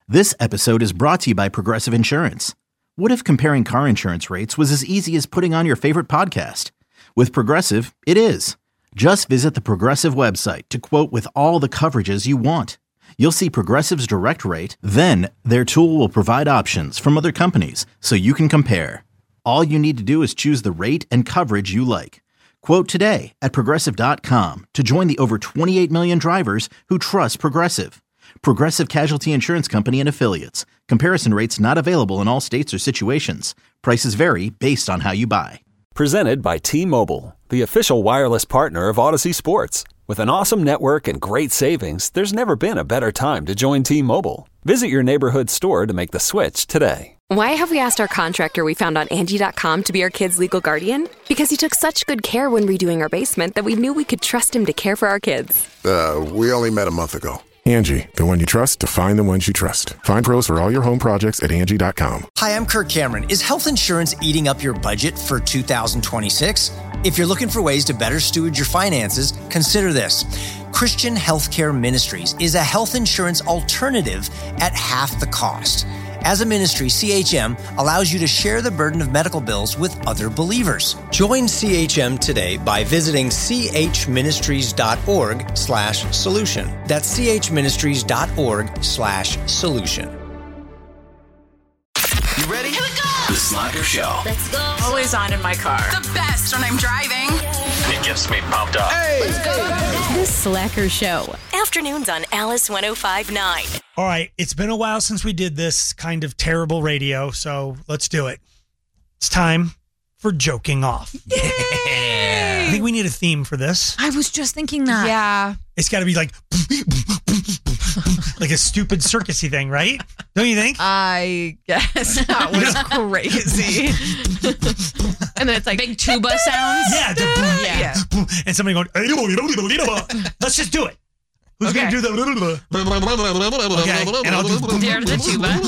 This episode is brought to you by Progressive Insurance. What if comparing car insurance rates was as easy as putting on your favorite podcast? With Progressive, it is. Just visit the Progressive website to quote with all the coverages you want. You'll see Progressive's direct rate, then their tool will provide options from other companies so you can compare. All you need to do is choose the rate and coverage you like. Quote today at Progressive.com to join the over 28 million drivers who trust Progressive. Progressive Casualty Insurance Company and Affiliates. Comparison rates not available in all states or situations. Prices vary based on how you buy. Presented by T-Mobile, the official wireless partner of Odyssey Sports. With an awesome network and great savings, there's never been a better time to join T-Mobile. Visit your neighborhood store to make the switch today. Why have we asked our contractor we found on Angie.com to be our kids' legal guardian? Because he took such good care when redoing our basement that we knew we could trust him to care for our kids. We only met a month ago. Angie, the one you trust to find the ones you trust. Find pros for all your home projects at Angie.com. Hi, I'm Kirk Cameron. Is health insurance eating up your budget for 2026? If you're looking for ways to better steward your finances, consider this. Christian Healthcare Ministries is a health insurance alternative at half the cost. As a ministry, CHM allows you to share the burden of medical bills with other believers. Join CHM today by visiting chministries.org/solution. That's chministries.org/solution. You ready? Here we go! The Slacker Show. Let's go. Always on in my car. The best when I'm driving. It gets me pumped up. Hey! Let's go. The Slacker Show. Afternoons on Alice 105.9. All right, it's been a while since we did this kind of terrible radio, so let's do it. It's time for joking off. Yay! I think we need a theme for this. I was just thinking that. Yeah. It's got to be like like a stupid circusy thing, right? Don't you think? I guess that was crazy. And then it's like big tuba sounds. Yeah. Yeah. And somebody going, let's just do it. Who's going to do the... Okay, and I'll do... Dare the tuba.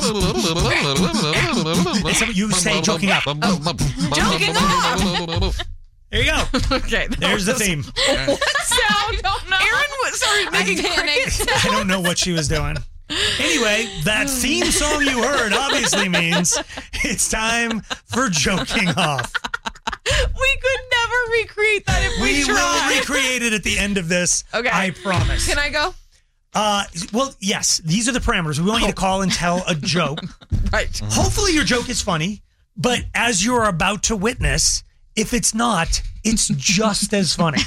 And so you say joking up. Joking off. There you go. Okay. There's the theme. What sound? Aaron started making panics. I don't know what she was doing. Anyway, that theme song you heard obviously means it's time for joking off. We could never recreate that if we tried. will recreate it at the end of this. Okay. I promise. Can I go? Well, yes. These are the parameters. We want you to call and tell a joke. Right. Hopefully your joke is funny, but as you're about to witness, if it's not, it's just as funny.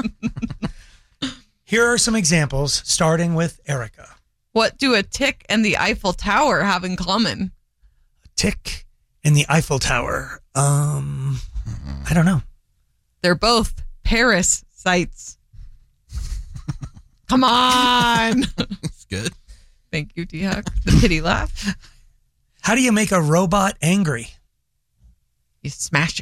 Here are some examples, starting with Erica. What do a tick and the Eiffel Tower have in common? A tick and the Eiffel Tower. I don't know. They're both Paris sites. Come on. That's good. Thank you, D-Huck. The pity laugh. How do you make a robot angry? You smash it.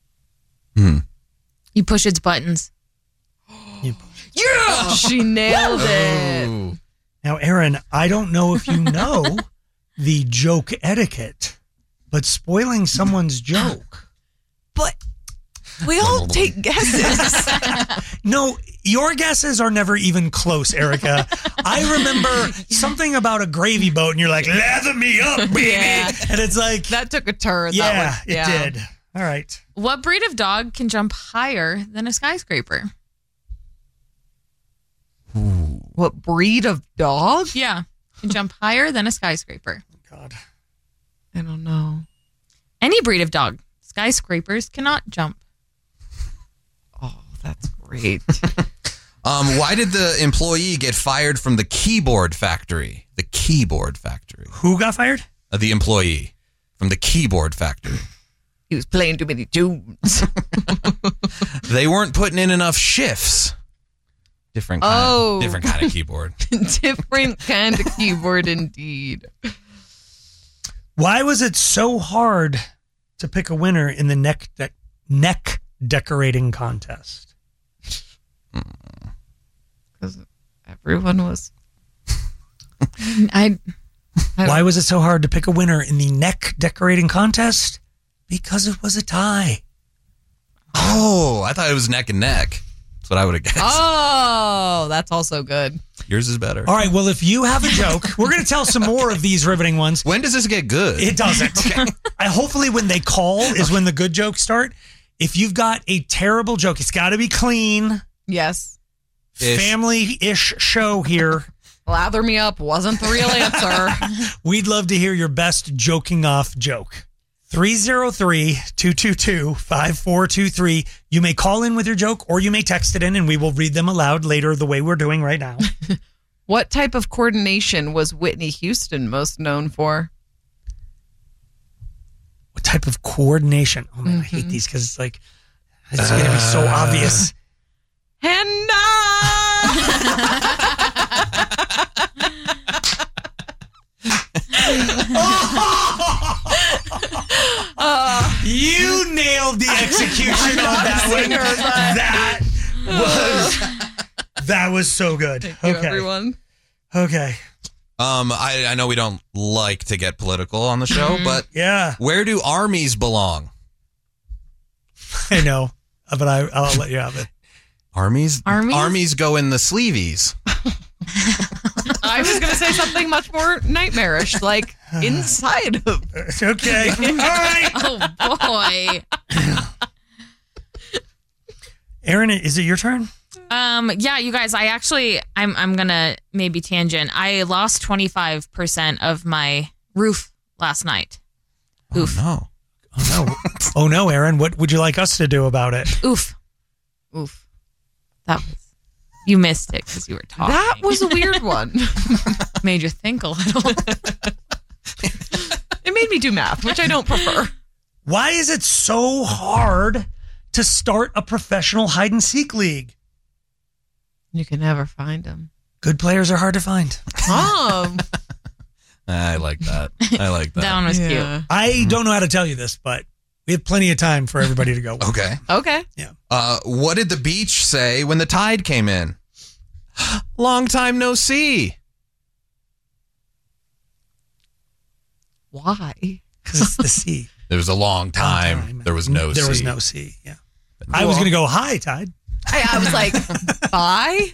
You push its buttons. Yeah! She nailed it. Now, Aaron, I don't know if you know the joke etiquette, but spoiling someone's joke. But we all take guesses. No, your guesses are never even close, Erica. I remember something about a gravy boat, and you're like, lather me up, baby. Yeah. And it's like... That took a turn. Yeah, it did. All right. What breed of dog can jump higher than a skyscraper? What breed of dog? Yeah. Can jump higher than a skyscraper. God. I don't know. Any breed of dog. Skyscrapers cannot jump. Oh, that's great. Why did the employee get fired from the keyboard factory? The keyboard factory. Who got fired? The employee from the keyboard factory. He was playing too many tunes. They weren't putting in enough shifts. Different kind of keyboard. Different kind of keyboard indeed. Why was it so hard to pick a winner in the neck decorating contest? Because everyone was... Why was it so hard to pick a winner in the neck decorating contest? Because it was a tie. Oh, I thought it was neck and neck. That's what I would have guessed. Oh, that's also good. Yours is better. All right, well, if you have a joke, we're going to tell some more of these riveting ones. When does this get good? It doesn't. Okay. Hopefully when they call is when the good jokes start. If you've got a terrible joke, it's got to be clean. Yes. Family-ish show here. Lather me up wasn't the real answer. We'd love to hear your best joking off joke. 303-222-5423. You may call in with your joke or you may text it in and we will read them aloud later the way we're doing right now. What type of coordination was Whitney Houston most known for? What type of coordination? Oh, man, I hate these because it's like, it's going to be so obvious. Henna! You nailed the execution on that one. That was so good. Thank you, everyone. Okay. I know we don't like to get political on the show, but yeah, where do armies belong? I know, but I'll let you have it. Armies go in the sleeveys. I was going to say something much more nightmarish, like inside of. Okay. All right. Oh, boy. Aaron, is it your turn? Yeah, you guys, I'm going to maybe tangent. I lost 25% of my roof last night. Oof. Oh, no. Oh, no. Oh, no, Aaron. What would you like us to do about it? Oof. That was, you missed it because you were talking. That was a weird one. Made you think a little. It made me do math, which I don't prefer. Why is it so hard to start a professional hide and seek league? You can never find them. Good players are hard to find. I like that. That one was cute. I don't know how to tell you this, but we have plenty of time for everybody to go. Okay. Yeah. What did the beach say when the tide came in? Long time no see. Why? Because it's the sea. There was a long time. There was no sea. There was no sea, yeah. I was going to go high tide. I was like, bye?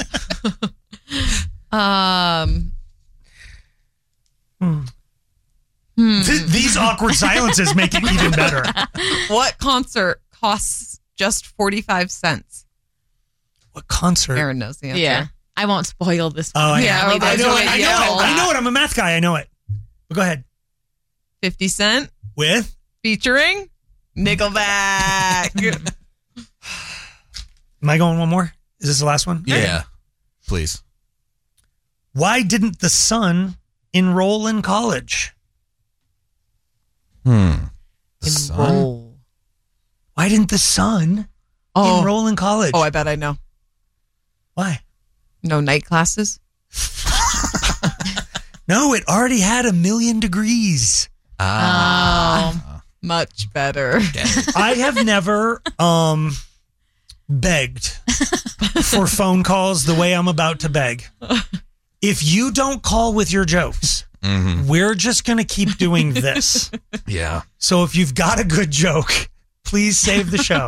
These awkward silences make it even better. What concert costs just 45 cents? What concert? Aaron knows the answer. Yeah. I won't spoil this. Oh, yeah. I know it. I'm a math guy. I know it. But go ahead. 50 Cent. With? Featuring Nickelback. Am I going one more? Is this the last one? Yeah. Please. Why didn't the son enroll in college? The son? Why didn't the son enroll in college? Oh, I bet I know. Why? No night classes? No, it already had 1 million degrees. Much better. I have never begged for phone calls the way I'm about to beg. If you don't call with your jokes, we're just going to keep doing this. Yeah. So if you've got a good joke, please save the show.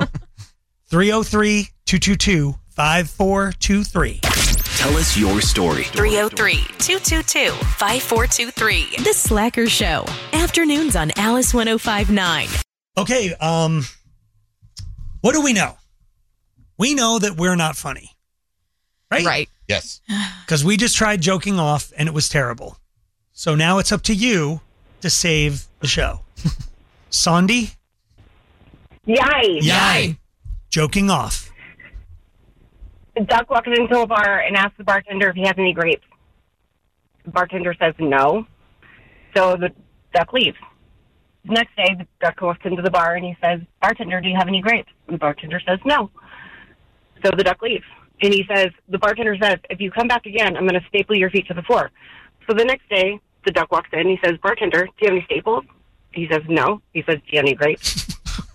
303-222-5423. Tell us your story. 303-222-5423. The Slacker Show. Afternoons on Alice 105.9. Okay, what do we know? We know that we're not funny. Right? Yes. Because we just tried joking off and it was terrible. So now it's up to you to save the show. Sandy? Yay. Joking off. Duck walks into a bar and asks the bartender if he has any grapes. The bartender says no. So the duck leaves. The next day, the duck walks into the bar and he says, "Bartender, do you have any grapes?" And the bartender says no. So the duck leaves. And the bartender says, "If you come back again, I'm going to staple your feet to the floor." So the next day, the duck walks in and he says, "Bartender, do you have any staples?" He says no. He says, "Do you have any grapes?"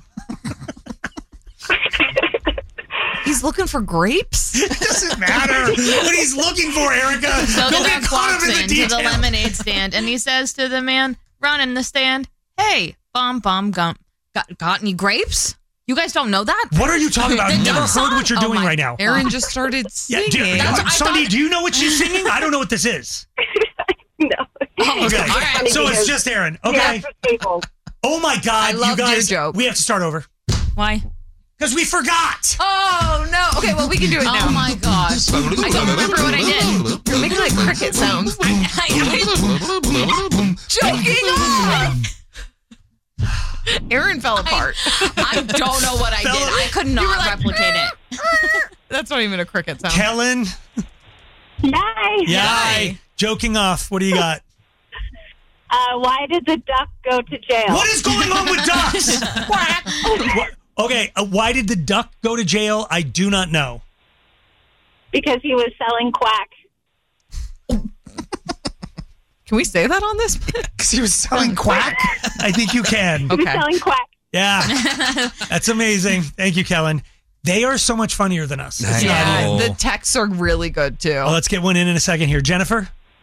He's looking for grapes? It doesn't matter what he's looking for, Erica. So Don't the get duck caught up walks in the into details. the lemonade stand and he says to the man running the stand, "Hey, got any grapes?" You guys don't know that? What are you talking about? I've never heard what you're doing right now. Aaron just started singing. Sandy, do you know what she's singing? I don't know what this is. No. Oh, okay. All right. So it's just Aaron. Okay. Oh my God, I loved you guys! your joke. We have to start over. Why? Because we forgot. Oh no! Okay, well we can do it now. Oh my gosh! I don't remember what I did. You're making like cricket sounds. Joking off. Aaron fell apart. I don't know what I did. I could not replicate it. That's not even a cricket sound. Kellen. Yay. Yay. Joking off. What do you got? Why did the duck go to jail? What is going on with ducks? Okay, why did the duck go to jail? I do not know. Because he was selling quack. Can we say that on this? Because he was selling quack? I think you can. He was selling quack. Yeah. That's amazing. Thank you, Kellen. They are so much funnier than us. It's not even- The texts are really good too. Oh, let's get one in a second here. Jennifer?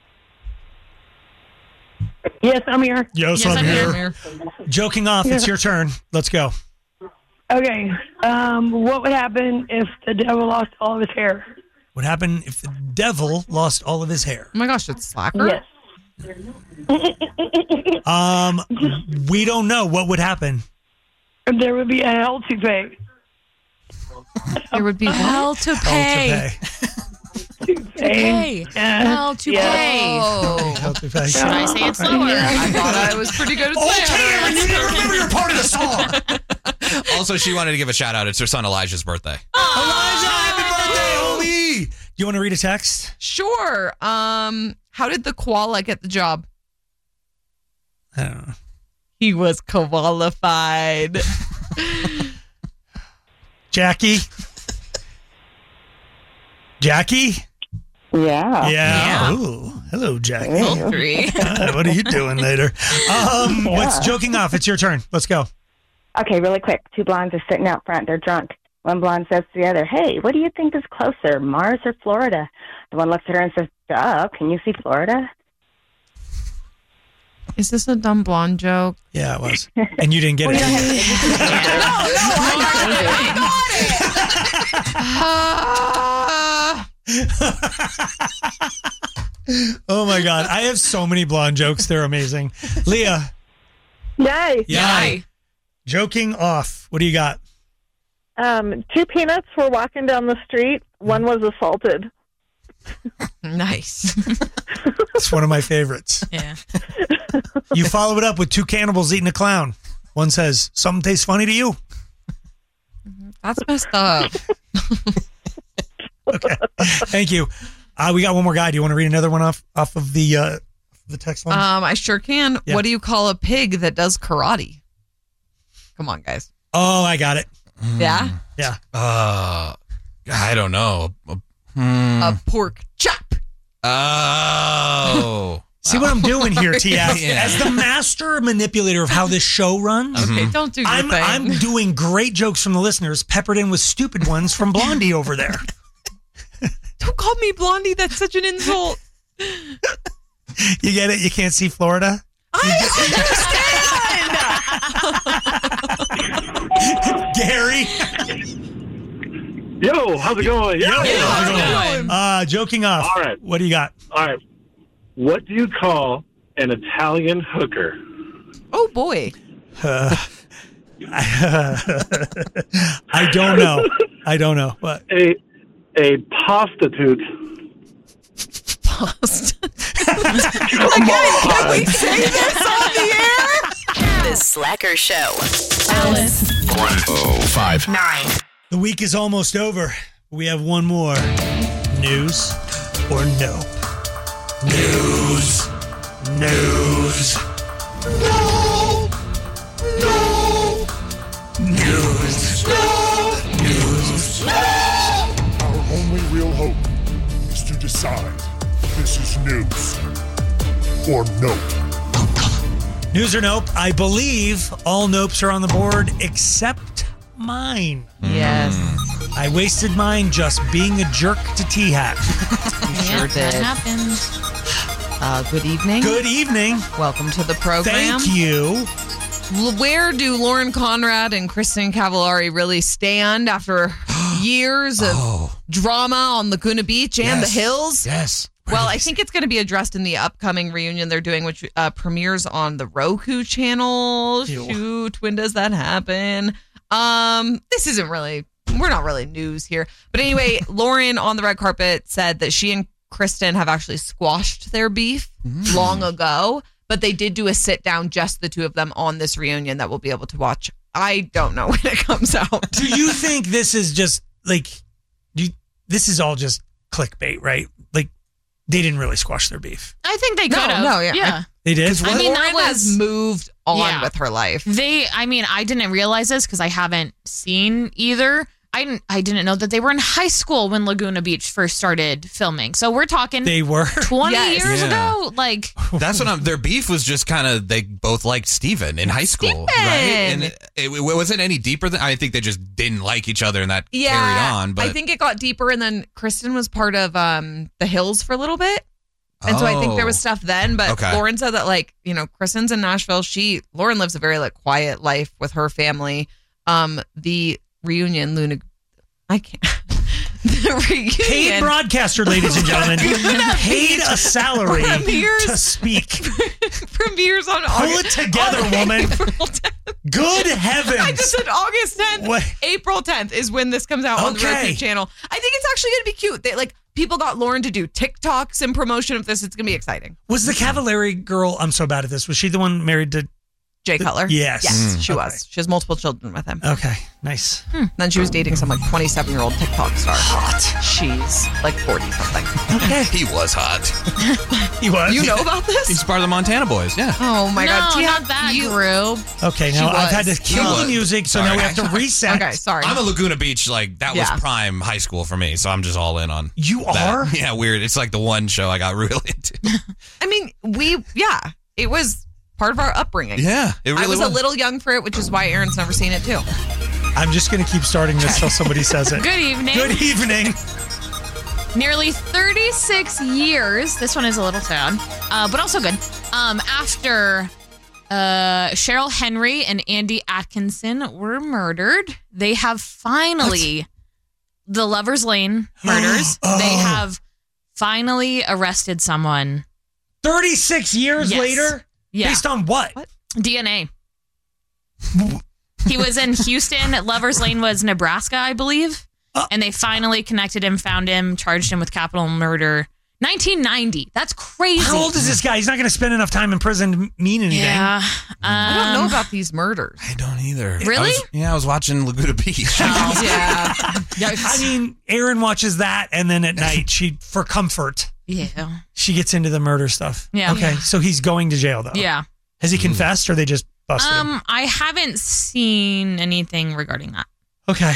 Yes, I'm here. Yes, I'm here. Joking off. It's your turn. Let's go. Okay. What would happen if the devil lost all of his hair? What happened if the devil lost all of his hair? Oh my gosh, it's Slacker? Yes. We don't know. What would happen? There would be a hell to pay. There would be hell to pay. Pay. Hell to pay. Hell to pay. Should I say it slower? I thought I was pretty good at saying Aaron, you didn't remember your part of the song. Also, she wanted to give a shout out. It's her son Elijah's birthday. Elijah, happy birthday, homie. You want to read a text? Sure. How did the koala get the job? I don't know. He was qualified. Jackie? Jackie? Yeah. Ooh. Hello, Jackie. Sultry. What are you doing later? What's joking off? It's your turn. Let's go. Okay, really quick. Two blondes are sitting out front. They're drunk. One blonde says to the other, "Hey, what do you think is closer, Mars or Florida?" The one looks at her and says, "Duh, can you see Florida?" Is this a dumb blonde joke? Yeah, it was. And you didn't get it. I Oh my God. I have so many blonde jokes. They're amazing. Leah. Yay. Yay. Joking off. What do you got? Two peanuts were walking down the street. One was assaulted. Nice. It's one of my favorites. Yeah. You follow it up with two cannibals eating a clown. One says, "Something tastes funny to you." That's messed up. Okay. Thank you. We got one more guy. Do you want to read another one off of the text line? I sure can. Yeah. What do you call a pig that does karate? Come on, guys. Oh, I got it. Yeah? Yeah. I don't know. A pork chop. Oh. See what I'm doing here, TF? Yeah. As the master manipulator of how this show runs, Okay, don't do your thing. I'm doing great jokes from the listeners, peppered in with stupid ones from Blondie over there. Don't call me Blondie. That's such an insult. You get it? You can't see Florida? Gary. Yo, how's it going? Yo, how's it going? Joking off. All right. What do you got? All right. What do you call an Italian hooker? Oh, boy. I don't know. I don't know. What? A prostitute. Come on. Can we say this on the air? The Slacker Show. Alice. 105.9. The week is almost over. We have one more. News or no? News. News. No. No. News. No. News. No. Our only real hope is to decide if this is news or nope. News or nope? I believe all nopes are on the board except mine. Yes. I wasted mine just being a jerk to T-Hat. You sure did. That happened. Good evening. Good evening. Welcome to the program. Thank you. Where do Lauren Conrad and Kristen Cavallari really stand after years of drama on Laguna Beach and the Hills? Yes. Well, I think it's going to be addressed in the upcoming reunion they're doing, which premieres on the Roku channel. Shoot, when does that happen? This isn't really, we're not really news here. But anyway, Lauren on the red carpet said that she and Kristen have actually squashed their beef long ago, but they did do a sit down, just the two of them on this reunion that we'll be able to watch. I don't know when it comes out. Do you think this is just like, this is all just clickbait, right? Like, they didn't really squash their beef. I think they could have. No, yeah. They did? I mean, Lauren has moved on with her life. I didn't realize this because I haven't seen either. I didn't know that they were in high school when Laguna Beach first started filming. So we're talking they were 20 years ago. Like, that's what their beef was just kind of, they both liked Steven in high school, right? And it wasn't any deeper than, I think they just didn't like each other and that carried on. But I think it got deeper, and then Kristen was part of the Hills for a little bit. And so I think there was stuff then, but Lauren said that, like, you know, Kristen's in Nashville. Lauren lives a very like quiet life with her family. The reunion, I can't. The reunion. Paid broadcaster, ladies and gentlemen. Paid a salary to speak. Premieres on August. Pull it together, woman. Good heavens. I just said August 10th. What? April 10th is when this comes out on the Roku channel. I think it's actually going to be cute. They, like, people got Lauren to do TikToks in promotion of this. It's going to be exciting. Was the Cavallari girl, I'm so bad at this, was she the one married to Jay Cutler? Yes. She was. She has multiple children with him. Okay, nice. Then she was dating some like 27-year-old TikTok star. Hot. She's like 40-something. Okay. He was hot. He was. You know about this? He's part of the Montana Boys, yeah. Oh my God. No, not that group. Okay, now I've had to kill the music, so now we have to reset. Okay, sorry. I'm a Laguna Beach, like, that was prime high school for me, so I'm just all in on You that. are? Yeah, weird. It's like the one show I got real into. I mean, it was part of our upbringing. Yeah, it really was. I was a little young for it, which is why Aaron's never seen it too. I'm just going to keep starting this till somebody says it. Good evening. Good evening. Nearly 36 years. This one is a little sad, but also good. After Cheryl Henry and Andy Atkinson were murdered, they have finally, the Lover's Lane murders, they have finally arrested someone. 36 years later? Yeah. Based on what? DNA. He was in Houston. Lover's Lane was Nebraska, I believe. And they finally connected him, found him, charged him with capital murder. 1990. That's crazy. How old is this guy? He's not going to spend enough time in prison to mean anything. Yeah. I don't know about these murders. I don't either. Really? I was watching Laguna Beach. Yeah. I mean, Aaron watches that, and then at night, for comfort, she gets into the murder stuff. Yeah. Okay, so he's going to jail, though. Yeah. Has he confessed, or they just busted him? I haven't seen anything regarding that. Okay.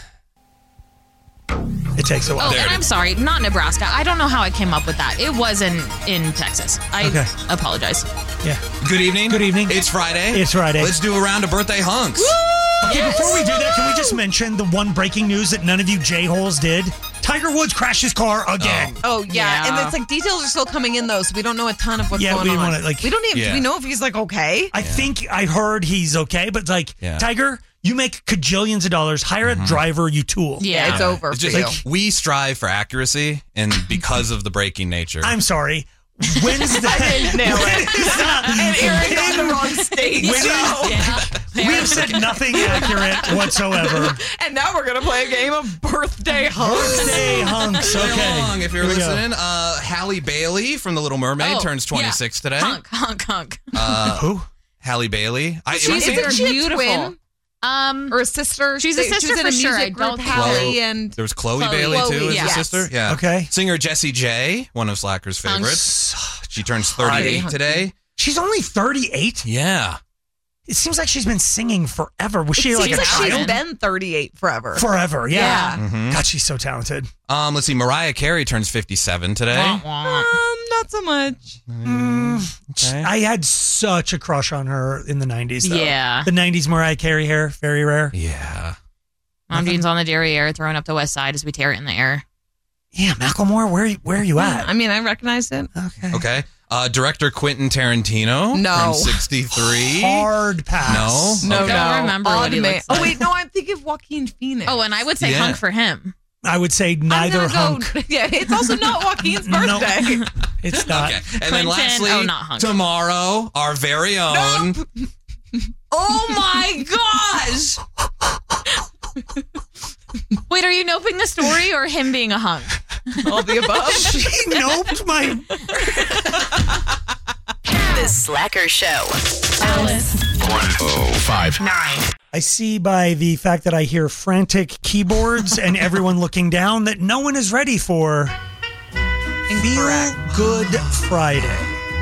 It takes a while. Oh, and I'm sorry, not Nebraska. I don't know how I came up with that. It wasn't in Texas. I apologize. Yeah. Good evening. Good evening. It's Friday. It's Friday. Let's do a round of birthday hunks. Okay, before we do that, can we just mention the one breaking news that none of you J-holes did? Tiger Woods crashed his car again. Oh, yeah. And it's like details are still coming in, though, so we don't know a ton of what's going on. We don't even, do we know if he's like okay? I think I heard he's okay, but like, Tiger, you make cajillions of dollars. Hire a driver, you tool. Yeah, it's over. It's just like, we strive for accuracy, and because of the breaking nature. I'm sorry. When's the... I didn't nail it. And Aaron got the wrong stage. We have said nothing accurate whatsoever. And now we're going to play a game of birthday hunks. Birthday hunks. Play Okay. along if you're listening. Halle Bailey from The Little Mermaid turns 26 today. Hunk. Who? Halle Bailey. She's beautiful. Or a sister. She's a sister in for a sure. music group, Halle, and there was Chloe Bailey too as a sister. Yeah. Okay. Singer Jessie J, one of Slacker's favorites. She turns 38 today. She's only 38? Yeah. It seems like she's been singing forever. Was she like a child? She's been 38 forever. Forever, yeah. Mm-hmm. God, she's so talented. Let's see. Mariah Carey turns 57 today. Not so much. Okay. I had such a crush on her in the 90s, though. Yeah. The 90s Mariah Carey hair, very rare. Yeah. Mom Jean's on the derriere, throwing up the west side as we tear it in the air. Yeah, Macklemore, where are you at? I mean, I recognized it. Okay. Okay. Director Quentin Tarantino. No. From 63. Hard pass. No, Okay. I don't remember what he looks like. Oh, wait, no, I'm thinking of Joaquin Phoenix. Oh, and I would say hunk for him. I would say neither hunk. Yeah, it's also not Joaquin's birthday. It's not. Okay. And then Clinton. lastly, Oh, not hunk. tomorrow, our very own. Oh my gosh! Wait, are you noping the story or him being a hunk? All the above. She noped my. The Slacker Show. Alice. 105.9. I see by the fact that I hear frantic keyboards and everyone looking down that no one is ready for Feel Good Friday.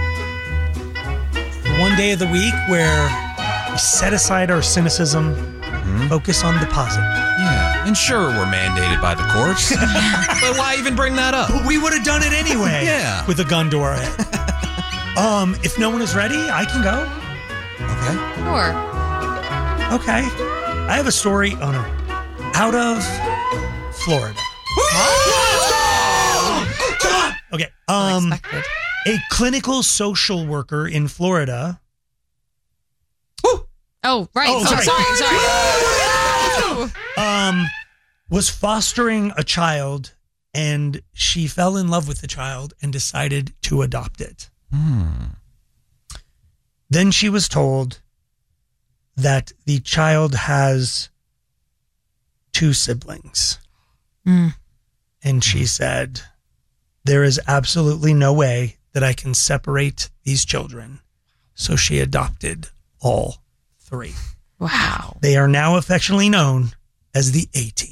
One day of the week where we set aside our cynicism, focus on the positive. Yeah. And sure, we're mandated by the courts. But why even bring that up? But we would have done it anyway. Yeah. With a gun to our head. If no one is ready, I can go. Okay. Sure. Okay. I have a story. Oh, no. Out of Florida. Okay. A clinical social worker in Florida. Oh, right. Oh, sorry. Was fostering a child, and she fell in love with the child and decided to adopt it. Then she was told that the child has 2 siblings. And she said, there is absolutely no way that I can separate these children. So she adopted all 3. Wow. They are now affectionately known as the A-Team.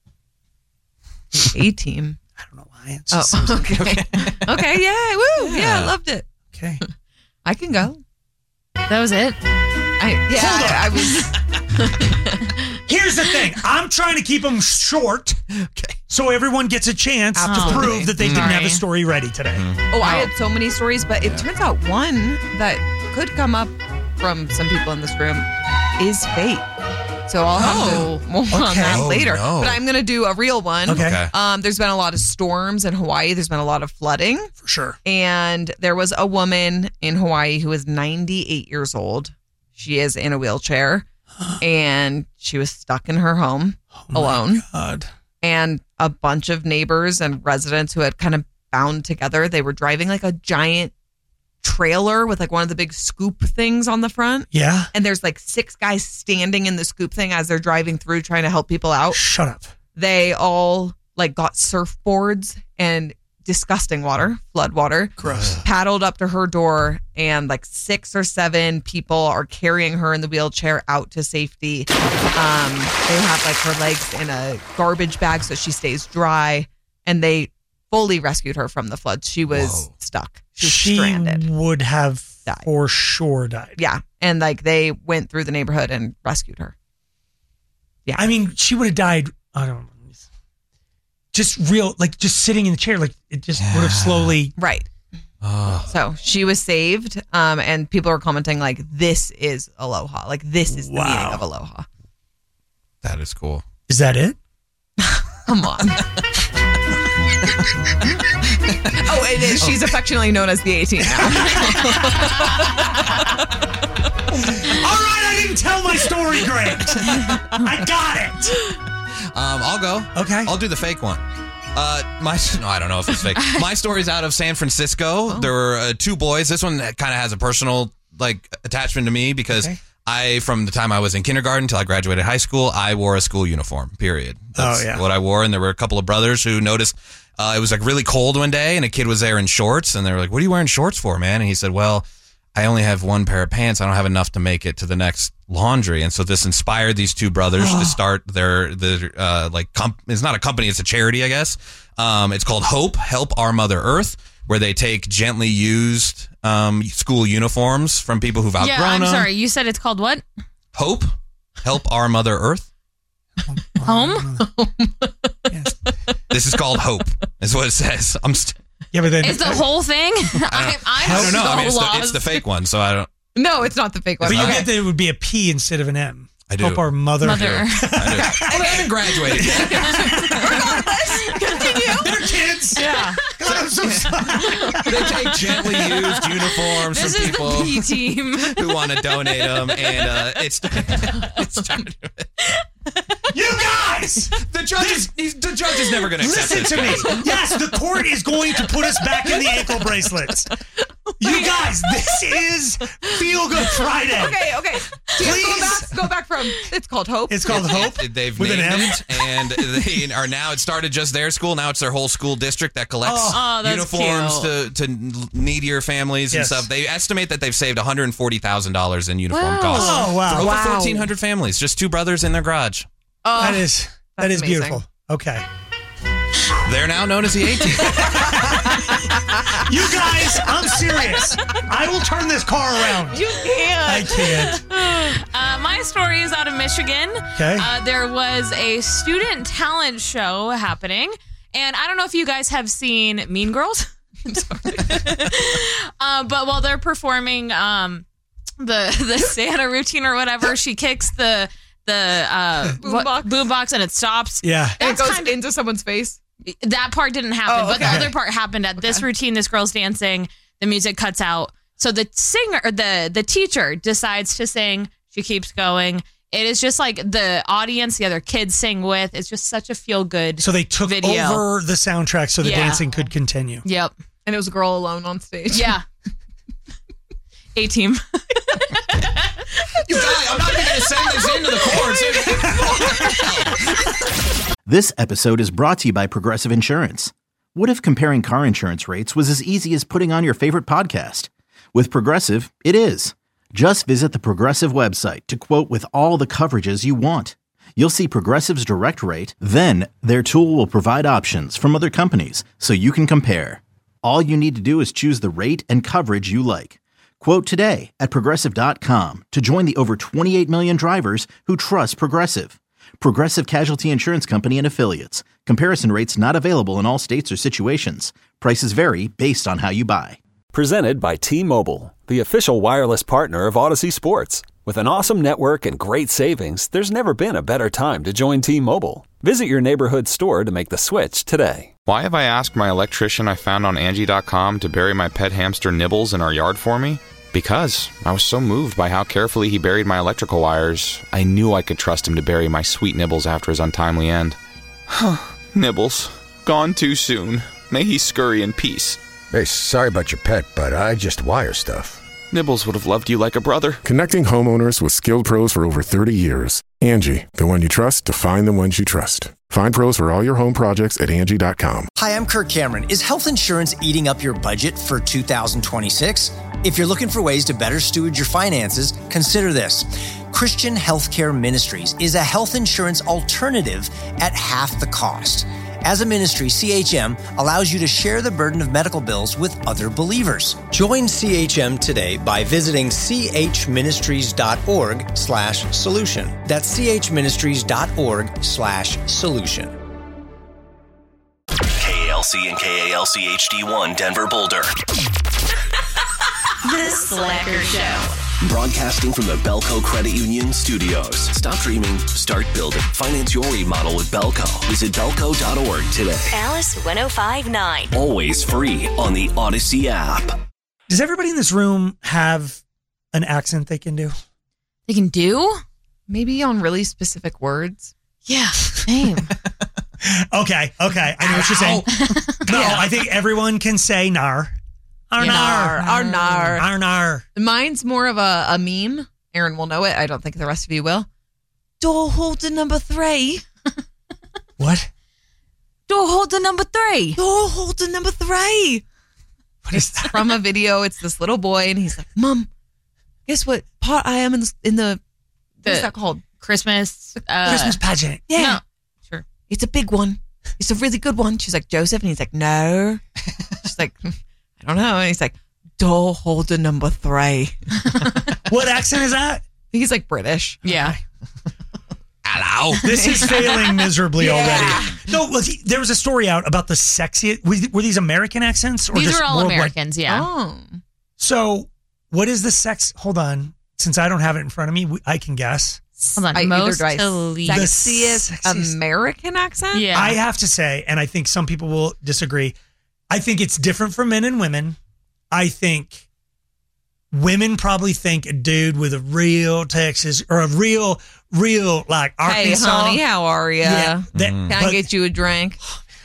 A-Team? I don't know why. It just seems okay. Okay, yeah. Woo. Yeah, I loved it. Okay. I can go. That was it? I was... Here's the thing. I'm trying to keep them short so everyone gets a chance to prove that they didn't have a story ready today. Oh, I had so many stories, but it turns out one that could come up from some people in this room is fake. So I'll have to more on that later. No. But I'm going to do a real one. Okay. There's been a lot of storms in Hawaii. There's been a lot of flooding. For sure. And there was a woman in Hawaii who was 98 years old. She is in a wheelchair. And she was stuck in her home alone. God. And a bunch of neighbors and residents who had kind of bound together. They were driving like a giant trailer with like one of the big scoop things on the front. Yeah. And there's like 6 guys standing in the scoop thing as they're driving through trying to help people out. Shut up. They all like got surfboards and disgusting water, flood water. Gross. Paddled up to her door, and like 6 or 7 people are carrying her in the wheelchair out to safety. They have like her legs in a garbage bag so she stays dry, and they fully rescued her from the flood. She was stuck. She was stranded. Would have for sure died. Yeah. And like they went through the neighborhood and rescued her. Yeah. I mean, she would have died. I don't know. Just just sitting in the chair. Like it just would have slowly. Right. So she was saved. And people are commenting like, this is aloha. Like this is the meaning of aloha. That is cool. Is that it? Come on. Oh, it is. She's affectionately known as the 18 now. All right, I didn't tell my story great. I got it. I'll go. Okay. I'll do the fake one. I don't know if it's fake. My story's out of San Francisco. There were 2 boys. This one kind of has a personal attachment to me because from the time I was in kindergarten till I graduated high school, I wore a school uniform, period. That's what I wore. And there were a couple of brothers who noticed it was like really cold one day and a kid was there in shorts and they were like, what are you wearing shorts for, man? And he said, well, I only have 1 pair of pants. I don't have enough to make it to the next laundry. And so this inspired these 2 brothers to start it's not a company, it's a charity, I guess. It's called Hope, Help Our Mother Earth, where they take gently used school uniforms from people who've outgrown them. Yeah, I'm sorry. You said it's called what? Hope, Help Our Mother Earth. Home? This is called Hope, is what it says. Yeah, but then is the whole thing? I don't know. I mean, it's the fake one, so I don't. No, it's not the fake one. But you get that it would be a P instead of an M. I do. Hope Our Mother. I do. Well, I haven't graduated yet. Regardless, continue. They're kids. Yeah. Gotta I'm so sorry. They take gently used uniforms This from is people the P team. who want to donate them, and it's time to do it. You guys! The judge is never going to accept Listen this. to me. Yes, the court is going to put us back in the ankle bracelets. You guys, this is Feel Good Friday. Okay. Please. Go back from, it's called Hope. It's called Hope. They've with named an M. it, and they are now. It started just their school. Now it's their whole school district that collects that's uniforms to needier families and Yes. stuff. They estimate that they've saved $140,000 in uniform Wow. costs Oh, wow. for over Wow. 1,400 families. Just two brothers in their garage. That is amazing. beautiful. Okay. They're now known as the A-Team. You guys, I'm serious. I will turn this car around. You can't. I can't. My story is out of Michigan. Okay. There was a student talent show happening, and I don't know if you guys have seen Mean Girls. But while they're performing the Santa routine or whatever, she kicks the boombox and it stops. Yeah. And it That's goes kinda- into someone's face. That part didn't happen, Oh, but the okay. other part happened at this routine. This girl's dancing, the music cuts out. So the singer, or the teacher decides to sing. She keeps going. It is just like the audience, the other kids sing with. It's just such a feel good. So they took video. over the soundtrack so the Yeah. dancing could continue. Yep. And it was a girl alone on stage. Yeah. A-Team. You guys, I'm not even going to send this into the courts. This episode is brought to you by Progressive Insurance. What if comparing car insurance rates was as easy as putting on your favorite podcast? With Progressive, it is. Just visit the Progressive website to quote with all the coverages you want. You'll see Progressive's direct rate, then their tool will provide options from other companies so you can compare. All you need to do is choose the rate and coverage you like. Quote today at Progressive.com to join the over 28 million drivers who trust Progressive. Progressive Casualty Insurance Company and Affiliates. Comparison rates not available in all states or situations. Prices vary based on how you buy. Presented by T-Mobile, the official wireless partner of Odyssey Sports. With an awesome network and great savings, there's never been a better time to join T-Mobile. Visit your neighborhood store to make the switch today. Why have I asked my electrician I found on Angie.com to bury my pet hamster Nibbles in our yard for me? Because I was so moved by how carefully he buried my electrical wires, I knew I could trust him to bury my sweet Nibbles after his untimely end. Nibbles, gone too soon. May he scurry in peace. Hey, sorry about your pet, but I just wire stuff. Nibbles would have loved you like a brother. Connecting homeowners with skilled pros for over 30 years. Angie, the one you trust to find the ones you trust. Find pros for all your home projects at Angie.com. Hi, I'm Kirk Cameron. Is health insurance eating up your budget for 2026? If you're looking for ways to better steward your finances, consider this. Christian Healthcare Ministries is a health insurance alternative at half the cost. As a ministry, CHM allows you to share the burden of medical bills with other believers. Join CHM today by visiting chministries.org/solution. That's chministries.org/solution. KALC and KALC HD1 Denver Boulder. The Slacker Show. Broadcasting from the Belco Credit Union studios. Stop dreaming, start building. Finance your remodel with Belco. Visit belco.org today. Alice 105.9. Always free on the Odyssey app. Does everybody in this room have an accent they can do? They can do? Maybe on really specific words. Yeah, same. Okay. I know what you're saying. No, I think everyone can say nar. Arnar. Mine's more of a meme. Aaron will know it. I don't think the rest of you will. Door holder number 3. What? Door holder number 3. Door holder number 3. What is that? From a video. It's this little boy, and he's like, "Mom, guess what part I am in the what's that called? Christmas pageant." Yeah. No. Sure. It's a big one. It's a really good one. She's like, "Joseph," and he's like, "No." She's like, "I don't know." And he's like, "Door holder number 3." What accent is that? He's like British. Yeah. Hello. This is failing miserably already. No, there was a story out about the sexiest. Were these American accents? Or These just are all worldwide? Americans, yeah. Oh. So, what is the sex? Hold on. Since I don't have it in front of me, I can guess. Hold on. Most to least. sexiest American accent? Yeah. I have to say, and I think some people will disagree, I think it's different for men and women. I think women probably think a dude with a real Texas or a real like Arkansas. Hey, honey, how are you? Yeah, Can I get you a drink?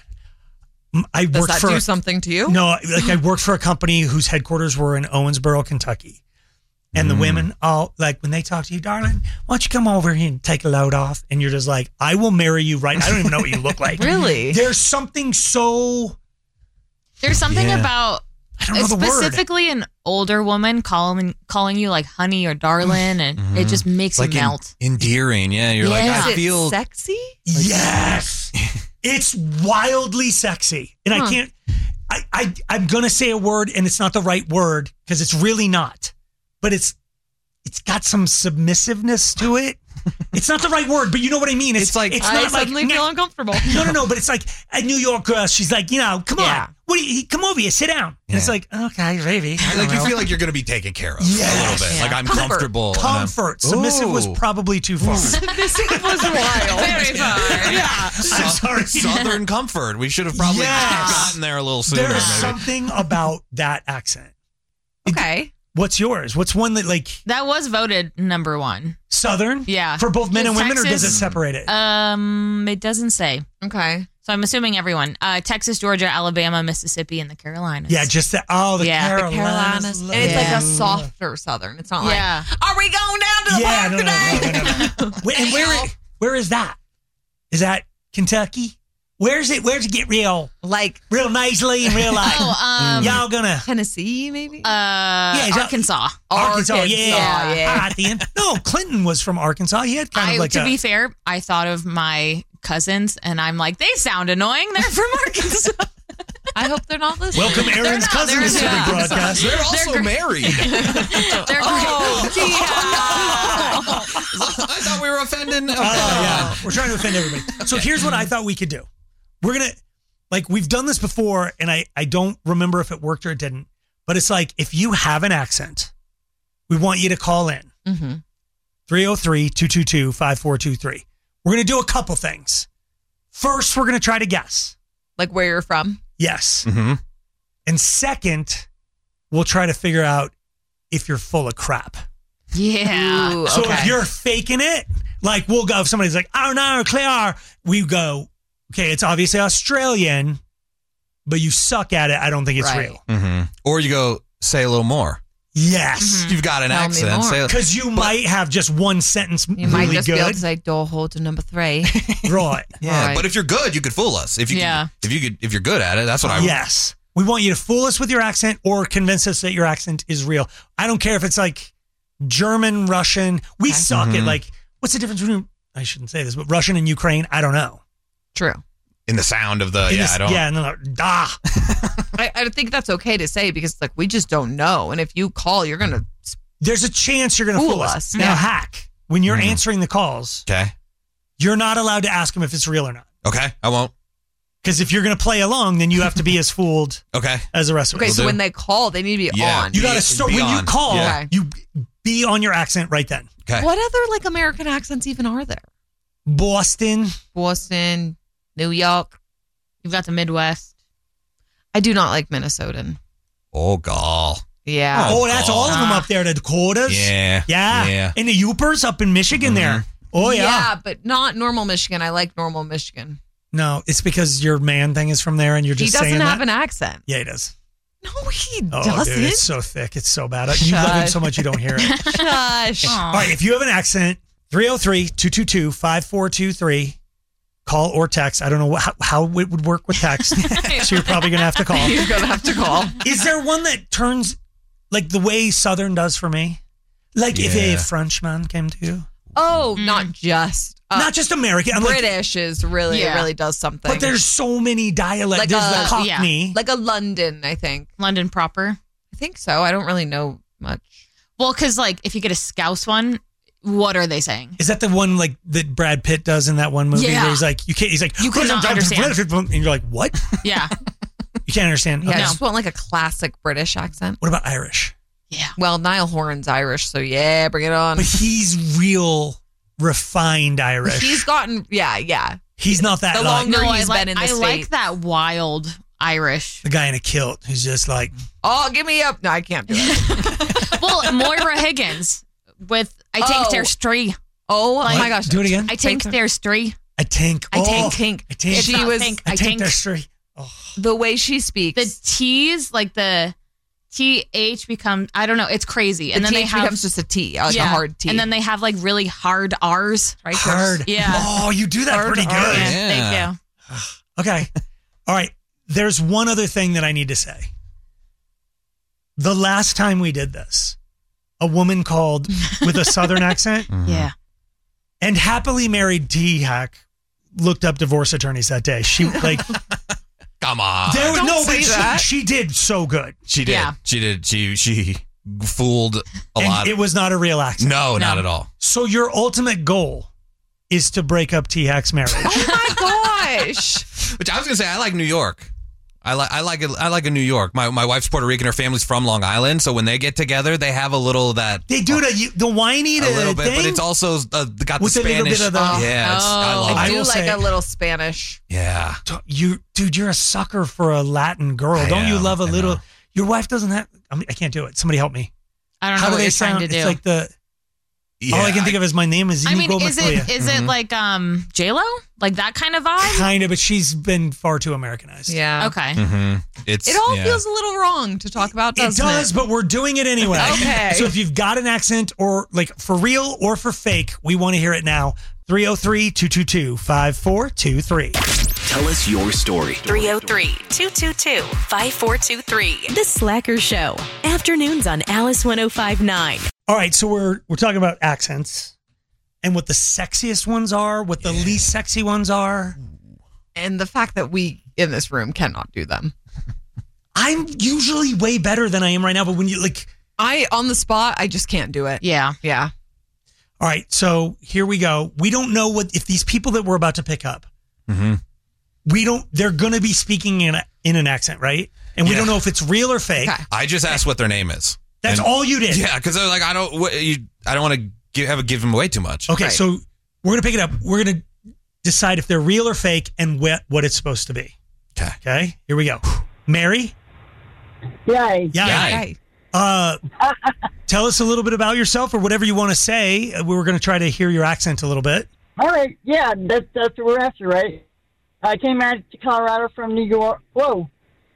Does that do something to you? No, like I worked for a company whose headquarters were in Owensboro, Kentucky. And the women all, like, when they talk to you, darling, why don't you come over here and take a load off? And you're just like, I will marry you right now. I don't even know what you look like. Really? There's something so... There's something about, I don't know the word. specifically an older woman calling you like honey or darling, and it just makes Like you melt. endearing. Yeah, you're like, I feel sexy. Yes. It's wildly sexy. And I can't... I'm going to say a word, and it's not the right word, because it's really not. But it's got some submissiveness to it. It's not the right word, but you know what I mean. It's like it's I not suddenly like feel uncomfortable. No. But it's like a New York girl. She's like, come on, come over here, sit down. And it's like, okay, baby. Like you feel like you're going to be taken care of a little bit. Yeah. Like I'm Comfort. comfortable. Comfort. Submissive was probably too far. Submissive was wild. Very far. Yeah. I'm sorry. Southern comfort. We should have probably gotten there a little sooner. There's maybe. something about that accent. Okay. What's yours? What's one that like That was voted number one. Southern? Yeah. For both men and women, or does it Texas? separate it? It doesn't say. Okay. So I'm assuming everyone. Texas, Georgia, Alabama, Mississippi, and the Carolinas. Yeah, just the Carolinas. And it's like a softer Southern. It's not Yeah. like, are we going down to the park today? No. Where is that? Is that Kentucky? Where's it get real? Like real nicely and real like y'all gonna Tennessee maybe? Arkansas. Arkansas, yeah. At the end. No, Clinton was from Arkansas. He had kind of like to be fair, I thought of my cousins and I'm like, they sound annoying. They're from Arkansas. I hope they're not listening. Welcome Aaron's cousins to the broadcast. They're also married. They're I thought we were offending. Okay. Yeah. We're trying to offend everybody. So here's what I thought we could do. We're going to, we've done this before, and I don't remember if it worked or it didn't, but it's like, if you have an accent, we want you to call in. 303-222-5423. We're going to do a couple things. First, we're going to try to guess. Like where you're from? Yes. And second, we'll try to figure out if you're full of crap. Yeah. Ooh, So okay. if you're faking it, like we'll go, if somebody's like, oh no, Claire, we go, okay, it's obviously Australian, but you suck at it. I don't think it's real. Or you go, say a little more. Yes. You've got an Tell me accent. more. Say, Because you might have just one sentence You really might just good. be able to say door holder number 3. Right. yeah, Right. but if you're good, you could fool us. If you Yeah. if you're good at it, that's what I Yes. We want you to fool us with your accent or convince us that your accent is real. I don't care if it's like German, Russian. We suck at like, what's the difference between, I shouldn't say this, but Russian and Ukraine? I don't know. True. in the sound of the I don't. Yeah, no, I think that's okay to say because like we just don't know, and if you call, you're gonna. There's a chance you're gonna fool us. Now, hack when you're answering the calls. Okay. You're not allowed to ask them if it's real or not. Okay, I won't. Because if you're going to play along, then you have to be as fooled as the rest of us. Okay, so when they call, they need to be on. You got to start when you call. Yeah. You be on your accent right then. Okay. What other like American accents even are there? Boston, New York. You've got the Midwest. I do not like Minnesotan. Oh, gall. Yeah. Oh, that's all of them up there. The Dakotas. Yeah. Yeah. And the Yoopers up in Michigan there. Oh, yeah. Yeah, but not normal Michigan. I like normal Michigan. No, it's because your man thing is from there and you're just saying He doesn't have that? an accent. Yeah, he does. No, he Oh, doesn't. dude, it's so thick. It's so bad. You love him so much you don't hear it. Shush. All right, if you have an accent, 303-222-5423. Call or text. I don't know how it would work with text. So you're probably going to have to call. You're going to have to call. Is there one that turns like the way Southern does for me? Like if a Frenchman came to you? Oh, not just. Not just American. I'm like- British is really, it really does something. But there's so many dialects. Like There's a- the Cockney. Yeah. Like a London, I think. London proper? I think so. I don't really know much. Well, because like if you get a Scouse one, what are they saying? Is that the one like that Brad Pitt does in that one movie Yeah. where he's like, you can't, he's like, You cannot understand. and you're like, what? Yeah. You can't understand. Yeah, I Okay. just want like a classic British accent. What about Irish? Yeah. Well, Niall Horan's Irish, so yeah, bring it on. But he's real refined Irish. He's gotten, yeah. He's not that The like, longer No, he's I been in the I States. like that wild Irish. The guy in a kilt who's just like, oh, give me up. No, I can't do it. Well, Moira Higgins with I Think There's Three. Oh my gosh. Do it again. I Think There's Three. I think. I Oh, think. I think. She was. I think there's three. The way she speaks. The T's, like the TH becomes, I don't know, it's crazy. And The then they TH have becomes just a T, like a hard T. And then they have like really hard R's. Right? Hard. Yeah. Oh, you do that Hard pretty good. R. Thank you. Okay. All right. There's one other thing that I need to say. The last time we did this, a woman called with a Southern accent. Yeah. And happily married T-Hack looked up divorce attorneys that day. She like, Come on. there was Don't no, say but that. she did so good. She did. Yeah. She did. She fooled a And lot. it was not a real accent. No, not at all. So your ultimate goal is to break up T-Hack's marriage. Oh my gosh. Which I was gonna say, I like New York. I like a New York. My wife's Puerto Rican. Her family's from Long Island, so when they get together, they have a little that. They do the whiny a little bit, thing. but it's also got With the a little Spanish. bit of the- yeah, I love I it. do will like say- a little Spanish. Yeah, Dude, you're a sucker for a Latin girl. Don't you love a little? Your wife doesn't have. I can't do it. Somebody help me. I don't know How do what they you're sound? trying to do. It's like the. all I can think of is my name is I mean, Inigo is Montoya. it like J-Lo? Like that kind of vibe? Kind of, but she's been far too Americanized. Yeah. Okay. It's It all feels a little wrong to talk about, It doesn't it? does, but we're doing it anyway. Okay. So if you've got an accent or like for real or for fake, we want to hear it now. 303-222-5423. Tell us your story. 303-222-5423. The Slacker Show. Afternoons on Alice 105.9. All right, so we're talking about accents and what the sexiest ones are, what the least sexy ones are. And the fact that we in this room cannot do them. I'm usually way better than I am right now, but when you like, on the spot, I just can't do it. Yeah. Yeah. all right, so here we go. We don't know if these people that we're about to pick up, they're going to be speaking in an accent, right? And we don't know if it's real or fake. Okay. I just asked what their name is. That's all you did. Yeah, because like I don't want to give them away too much. Okay, Right. so we're going to pick it up. We're going to decide if they're real or fake and what it's supposed to be. Okay. Okay, here we go. Mary? Yay. Yeah. Yay. Tell us a little bit about yourself or whatever you want to say. We were going to try to hear your accent a little bit. All right. Yeah, that's what we're after, right? I came out to Colorado from New York. Whoa.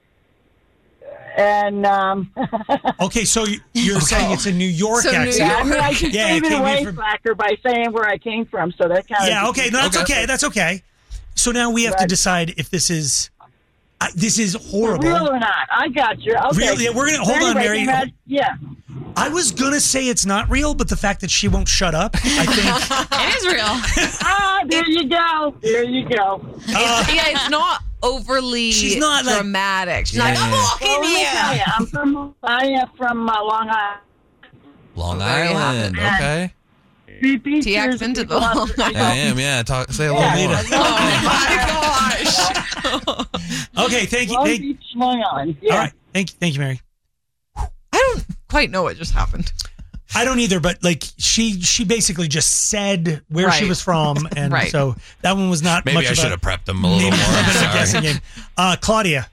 And Okay, so you're saying it's a New York So New accent. I mean, I can Yeah, it give it came away, in from- Slacker, by saying where I came from. So that kind of Yeah, okay, no, that's okay. That's okay. So now we have to Right. decide if this is horrible. real or not. I got you. Okay. Real, yeah, we're gonna hold on, Anyway, Mary. yeah. I was gonna say it's not real, but the fact that she won't shut up, I think. It is real. There you go. There you go. It's not overly She's not like- dramatic. She's like, I'm walking Well, let me tell here. you, I am from Long Island. Long There you have Island. it. Okay. TX into the Long Island. I am. Yeah. Say a little more. Oh my gosh. Okay, thank you. Long Beach, Long Island. Yeah. All right, thank you, Mary. I don't quite know what just happened. I don't either, but like she basically just said where she Right. was from, and Right. so that one was not. Maybe much I of should have prepped them a little more. I'm a sorry. guessing game. Claudia.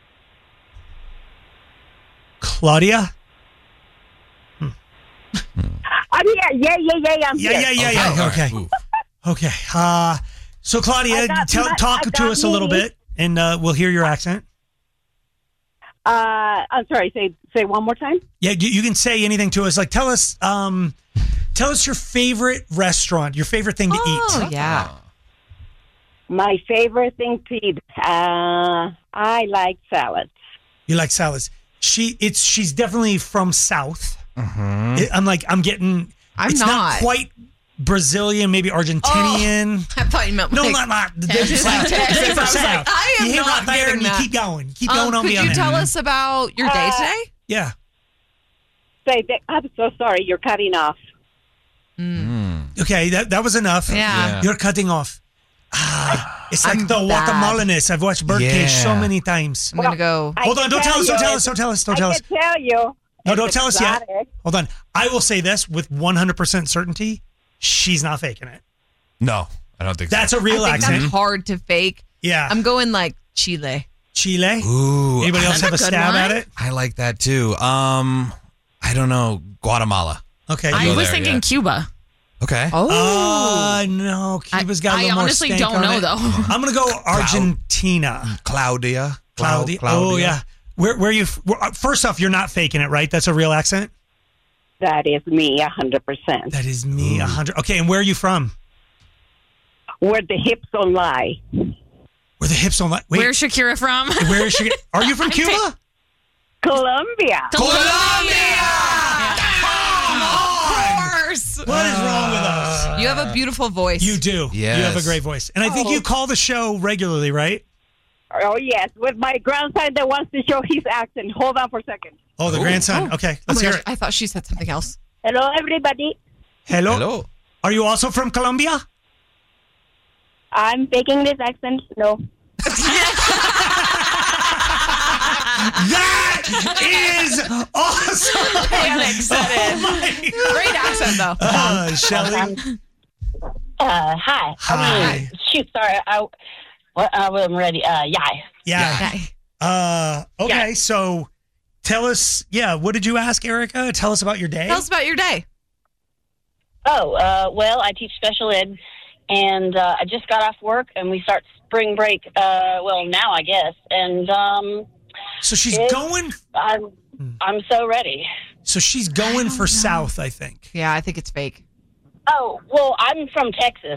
Claudia. I'm here. Yeah. I'm here. Yeah. Okay. Ooh. Okay. So Claudia, talk to us a little bit, and we'll hear your accent. I'm sorry. Say one more time. Yeah, you can say anything to us. Like, tell us your favorite restaurant, your favorite thing to Oh, eat. yeah. My favorite thing to eat. I like salads. You like salads. She's definitely from South. I'm getting. I'm it's not quite Brazilian, maybe Argentinian. I thought you meant No, like not Texas. South. Texas. I Different was like, South. I am You hit not right there getting and you that. keep going. Keep going on Could beyond you that. tell us about your day today? Yeah. I'm so sorry. You're cutting off. Okay, that was enough. Yeah. You're cutting off. It's like I'm the bad. watermelonist. I've watched Birdcage so many times. I'm gonna go. Hold on, don't tell us. I can tell you. No, don't tell us yet. exotic. Hold on. I will say this with 100% certainty. She's not faking it. No, I don't think That's so. a real I think accent. that's hard to fake. Yeah. I'm going like Chile. Chile. Ooh. Anybody else have a stab at it? I like that too. I don't know. Guatemala. Okay. I was thinking Cuba. Okay. No. Cuba's got a little I more honestly stank don't on know, it. though. I'm going to go Argentina. Claudia. Claudia. Oh, yeah. Where are you? First off, you're not faking it, right? That's a real accent? That is me, 100%. That is me, 100. Okay, and where are you from? Where the hips don't lie. Where the hips don't lie. Wait. Where's Shakira from? Where is Shakira? Are you from Cuba? Colombia. What is wrong with us? You have a beautiful voice. You do. Yes. You have a great voice. And I think you call the show regularly, right? Oh, yes. With my grandson that wants to show his accent. Hold on for a second. Oh, the grandson. Okay, let's hear it. I thought she said something else. Hello, everybody. Hello. Are you also from Colombia? I'm faking this accent. No. That is awesome. Alex said it. Great accent, though. Shelly. Hi. Hi. Shoot, sorry. I wasn't ready. Yeah. Okay, so tell us, what did you ask, Erica? Tell us about your day. Tell us about your day. Well, I teach special ed, and I just got off work, and we start spring break, now, I guess. And so she's going. I'm so ready. So she's going for South, I think. Yeah, I think it's fake. Oh, well, I'm from Texas.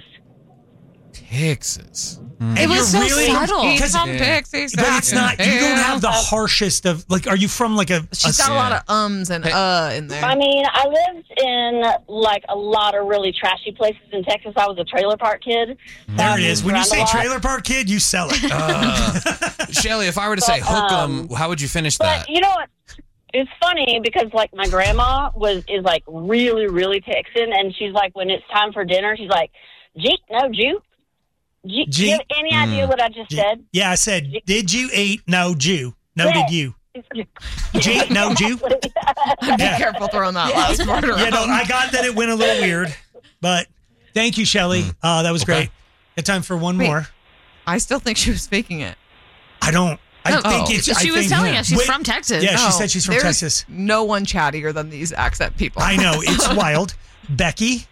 Texas. It was so subtle. He's from Texas. But it's not, you don't have the harshest of, like, are you from like a... She's got a lot of ums and in there. I mean, I lived in like a lot of really trashy places in Texas. I was a trailer park kid. There it is. When you say trailer park kid, you sell it. Shelly, if I were to say hook 'em, how would you finish that? But you know what? It's funny because like my grandma is like really, really Texan, and she's like, when it's time for dinner, she's like, "Jeep, no Jew." Do you have any idea what I just said? Yeah, I said, did you eat? No Jew. No, did you? Jew? No Jew? Be careful throwing that last part around. Yeah, no, I got that it went a little weird, but thank you, Shelly. That was great. Got time for one more. I still think she was faking it. I don't. I think it's. She was telling us she's from Texas. Yeah, she said she's from There's Texas. No one chattier than these accent people. I know. It's wild. Becky?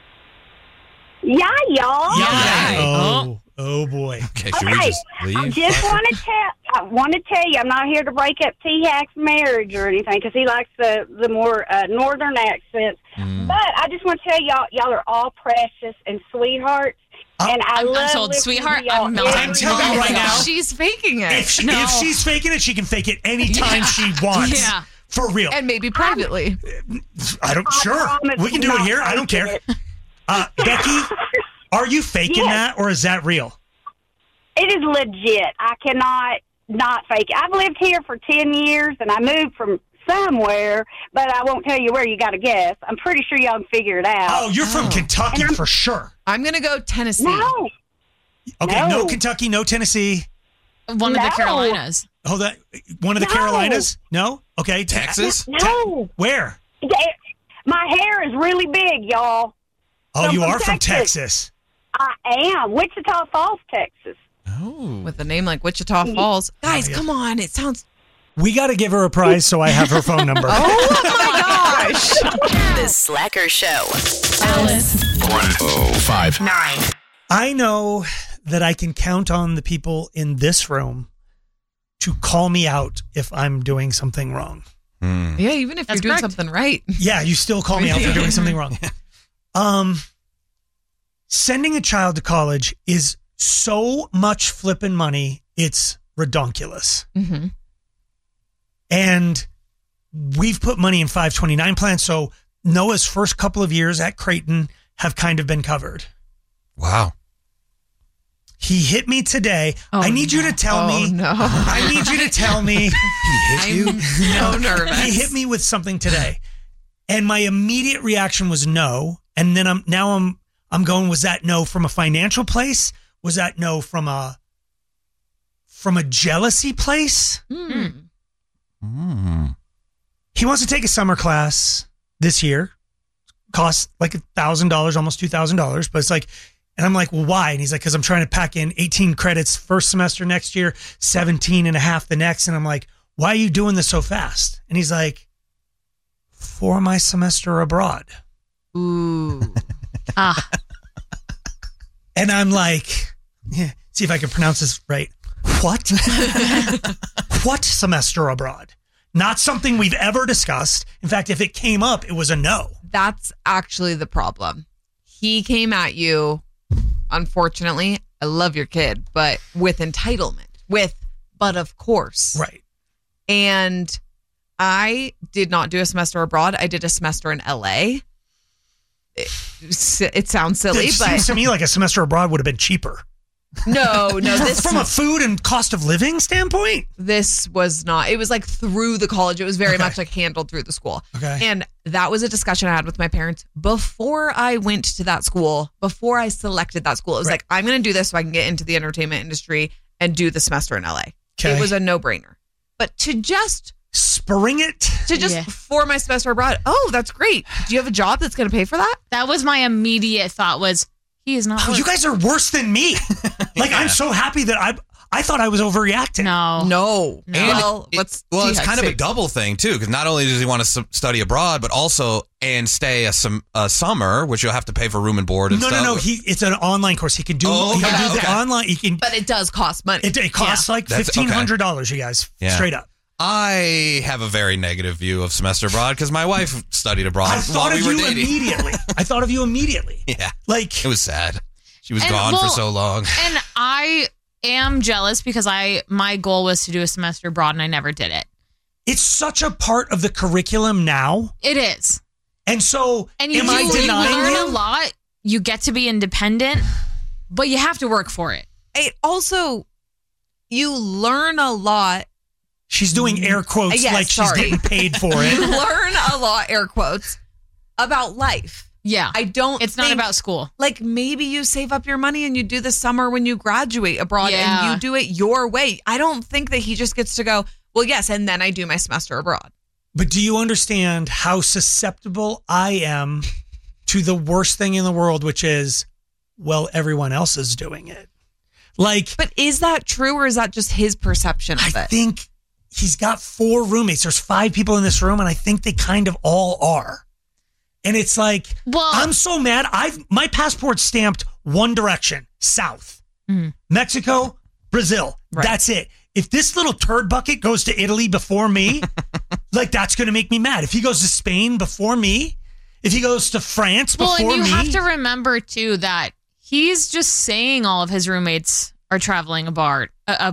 Yeah, y'all. Yeah. Oh boy. Okay, should we just leave? I just want to tell you, I'm not here to break up T-Hack's marriage or anything because he likes the more northern accents. But I just want to tell y'all are all precious and sweethearts. And I'm told, listening sweetheart, to y'all I'm melting. I'm telling you right now. She's faking it. If she's faking it, she can fake it anytime she wants. Yeah. For real. And maybe privately. Sure. We can do it here. I don't care. Becky, are you faking that or is that real? It is legit. I cannot not fake it. I've lived here for 10 years and I moved from somewhere, but I won't tell you where. You got to guess. I'm pretty sure y'all can figure it out. Oh, you're from Kentucky for sure. I'm going to go Tennessee. No. Okay, no Kentucky, no Tennessee. One of the Carolinas. Hold on. One of the Carolinas? No? Okay. Texas? No. Where? My hair is really big, y'all. Oh, I'm you from are from Texas. I am. Wichita Falls, Texas. Oh. With a name like Wichita Falls. Guys, come on. It sounds... We got to give her a prize so I have her phone number. Oh, my gosh. The Slacker Show. Alice. 105. 9. I know that I can count on the people in this room to call me out if I'm doing something wrong. Yeah, even if you're doing something right. Yeah, you still call me out for doing something wrong. Sending a child to college is so much flipping money, it's redonkulous. Mm-hmm. And we've put money in 529 plans, so Noah's first couple of years at Creighton have kind of been covered. Wow. He hit me today. I need you to tell me. No. I need you to tell me. He hit you? So nervous. He hit me with something today. And my immediate reaction was no. And then I'm going, was that no from a financial place? Was that no from a jealousy place? He wants to take a summer class this year. Costs like $1,000, almost $2,000. But it's like, And I'm like, well, why? And he's like, because I'm trying to pack in 18 credits first semester next year, 17 and a half the next. And I'm like, why are you doing this so fast? And he's like, for my semester abroad. Ooh. And I'm like, see if I can pronounce this right. What? What semester abroad? Not something we've ever discussed. In fact, if it came up, it was a no. That's actually the problem. He came at you, unfortunately, I love your kid, but with entitlement, but of course. Right. And I did not do a semester abroad. I did a semester in LA. It sounds silly, It but seems to me like a semester abroad would have been cheaper. No. This from a food and cost of living standpoint. This was not. It was like through the college. It was very much like handled through the school. Okay. And that was a discussion I had with my parents before I went to that school. Before I selected that school, it was like, I'm going to do this so I can get into the entertainment industry and do the semester in LA. Okay. It was a no-brainer. But to just spring it, for my semester abroad. Oh, that's great. Do you have a job that's going to pay for that? That was my immediate thought. Was he is not? Oh, you guys are worse than me. Like I'm so happy that I thought I was overreacting. No. And it's kind of a double thing too, because not only does he want to study abroad, but also stay a summer, which you'll have to pay for room and board and stuff. No. It's an online course. He can do. He can do the online. He can, but it does cost money. It costs like $1,500. You guys, straight up. I have a very negative view of semester abroad because my wife studied abroad while we were dating. I thought of you immediately. Yeah, like it was sad. She was gone for so long. And I am jealous because my goal was to do a semester abroad and I never did it. It's such a part of the curriculum now. It is. And so, you learn a lot. You get to be independent, but you have to work for it. It also, you learn a lot. She's doing air quotes she's getting paid for it. You learn a lot, air quotes, about life. Yeah. It's not about school. Like maybe you save up your money and you do the summer when you graduate abroad and you do it your way. I don't think that he just gets to go, well, yes, and then I do my semester abroad. But do you understand how susceptible I am to the worst thing in the world, which is, well, everyone else is doing it? But is that true or is that just his perception of it? I think he's got 4 roommates. There's 5 people in this room, and I think they kind of all are. And it's like, I'm so mad. My passport's stamped one direction, south. Mexico, Brazil. Right. That's it. If this little turd bucket goes to Italy before me, that's going to make me mad. If he goes to Spain before me, if he goes to France before me. Well, and you have to remember, too, that he's just saying all of his roommates are traveling abroad.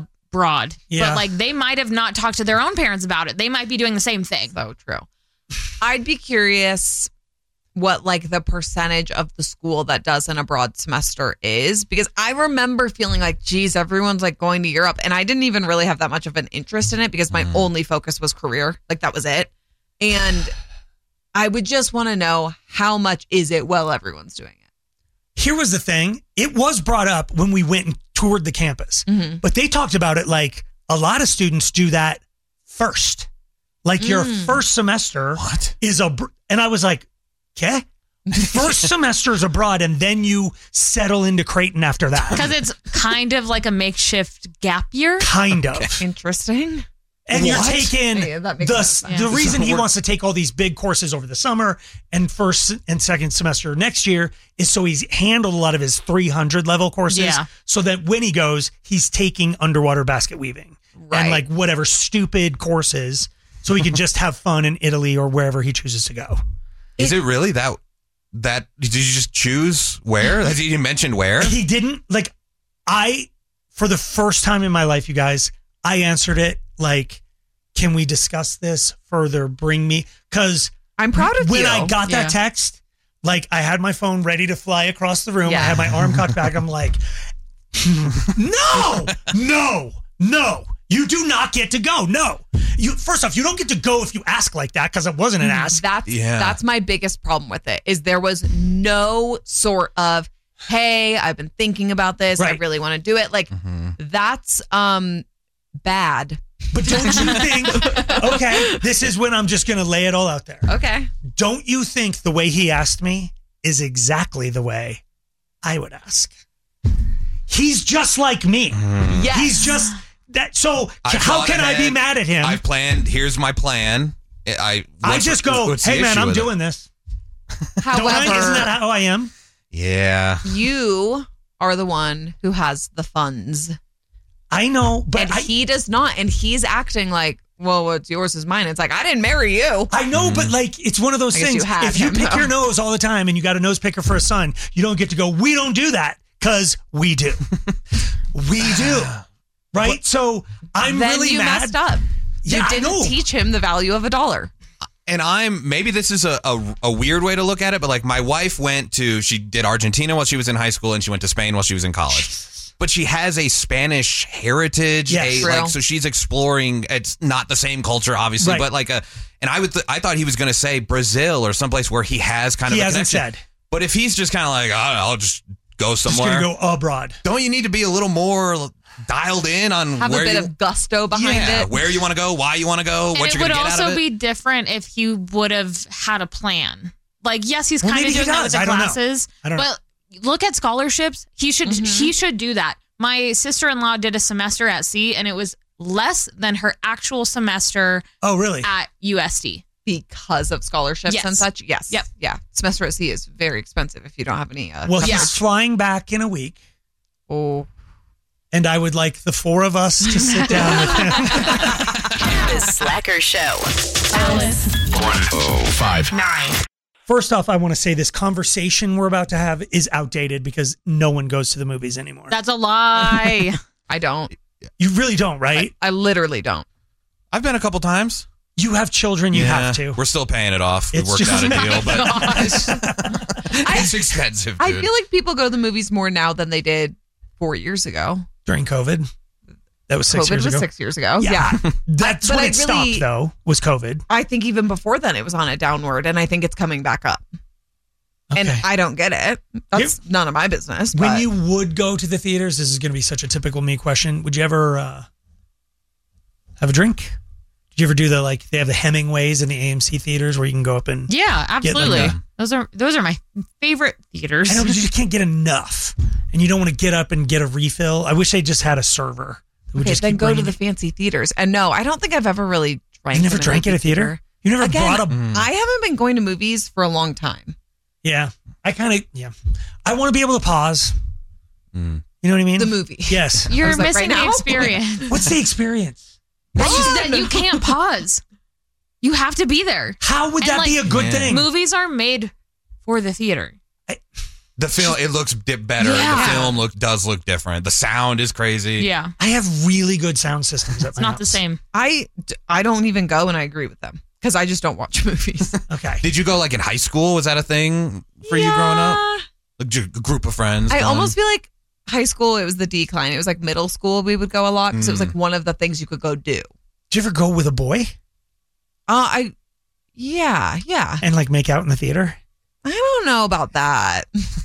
Yeah. But they might have not talked to their own parents about it. They might be doing the same thing. So true. I'd be curious what the percentage of the school that does an abroad semester is, because I remember feeling like, geez, everyone's going to Europe, and I didn't even really have that much of an interest in it because my only focus was career. That was it. And I would just want to know how much is it while everyone's doing it. Here was the thing. It was brought up when we went and toured the campus, but they talked about it a lot of students do that first. Your first semester is and I was like, okay. First semester is abroad, and then you settle into Creighton after that. Because it's kind of like a makeshift gap year. Kind of. Interesting. And you're taking the reason he wants to take all these big courses over the summer and first and second semester next year is so he's handled a lot of his 300 level courses so that when he goes, he's taking underwater basket weaving and whatever stupid courses so he can just have fun in Italy or wherever he chooses to go. Is it really that did you just choose where? Has he mentioned where? He didn't. For the first time in my life, you guys, I answered it can we discuss this further? Bring me, because I'm proud of you. When I got that text, I had my phone ready to fly across the room. I had my arm cocked back. I'm like, no. You do not get to go. No. First off, you don't get to go if you ask like that because it wasn't an ask. That's my biggest problem with it is there was no sort of, hey, I've been thinking about this. I really want to do it. That's bad. But don't you think, okay, this is when I'm just going to lay it all out there. Okay. Don't you think the way he asked me is exactly the way I would ask. He's just like me. Yes. He's just that. So how can I be mad at him? I've planned. Here's my plan. I just go, hey man, I'm doing this. However, isn't that how I am? Yeah. You are the one who has the funds. I know, but and he does not. And he's acting like, well, what's yours is mine. It's like, I didn't marry you. I know, but like, it's one of those things. If you pick your nose all the time and you got a nose picker for a son, you don't get to go, we don't do that, because we do. We do. Right? But so I'm then really you mad. messed up. You didn't teach him the value of $1. And maybe this is a weird way to look at it, but like my wife she did Argentina while she was in high school and she went to Spain while she was in college. But she has a Spanish heritage. Yes, so she's exploring. It's not the same culture, obviously, but like and I thought he was going to say Brazil or someplace where he has kind of a hasn't connection. said. But if he's just kind of like, I'll just go somewhere. Just going to go abroad. Don't you need to be a little more dialed in on have where a bit of gusto behind it? Where you want to go, why you want to go, what you're going to get out of it? It would also be different if he would have had a plan. Like, yes, he's kind of doing that with the classes, but look at scholarships. He should do that. My sister-in-law did a semester at sea, and it was less than her actual semester. Oh, really? At USD. Because of scholarships Yes. and such? Yes. Yep. Yeah. Semester at sea is very expensive if you don't have any. Well, he's flying back in a week. Oh. And I would like the four of us to sit down with him. The Slacker Show. Alice. 105.9. First off, I want to say this conversation we're about to have is outdated because no one goes to the movies anymore. That's a lie. I don't. You really don't, right? I literally don't. I've been a couple times. You have children, you have to. We're still paying it off. We It's worked just- out a deal, but Gosh. it's expensive, dude. I feel like people go to the movies more now than they did 4 years ago. During COVID. That was 6 years ago. COVID was 6 years ago. Yeah. That's But when I it stopped, though, was COVID. I think even before then it was on a downward, and I think it's coming back up. And I don't get it. That's none of my business. When but- you would go to the theaters, this is going to be such a typical me question. Would you ever have a drink? Did you ever do they have the Hemingways in the AMC theaters where you can go up and Yeah, absolutely. Get Those are my favorite theaters. I know, but you just can't get enough. And you don't want to get up and get a refill. I wish they just had a server. That would Okay, just then keep go to bringing the fancy theaters. And no, I don't think I've ever really drank. You never in a drank at movie a theater? You never Again, bought a... I haven't been going to movies for a long time. Yeah. I want to be able to pause. You know what I mean? The movie. Yes. You're missing the experience. What's the experience? That you can't pause. You have to be there. How would that be a good thing? Movies are made for the theater. The film, it looks better. Yeah. The film does look different. The sound is crazy. Yeah. I have really good sound systems at It's not the same. I don't even go, and I agree with them because I just don't watch movies. Okay. Did you go like in high school? Was that a thing for you growing up? A group of friends? I going? almost feel like high school, it was the decline. It was like middle school, we would go a lot because it was like one of the things you could go do. Did you ever go with a boy? Yeah. And like make out in the theater? I don't know about that.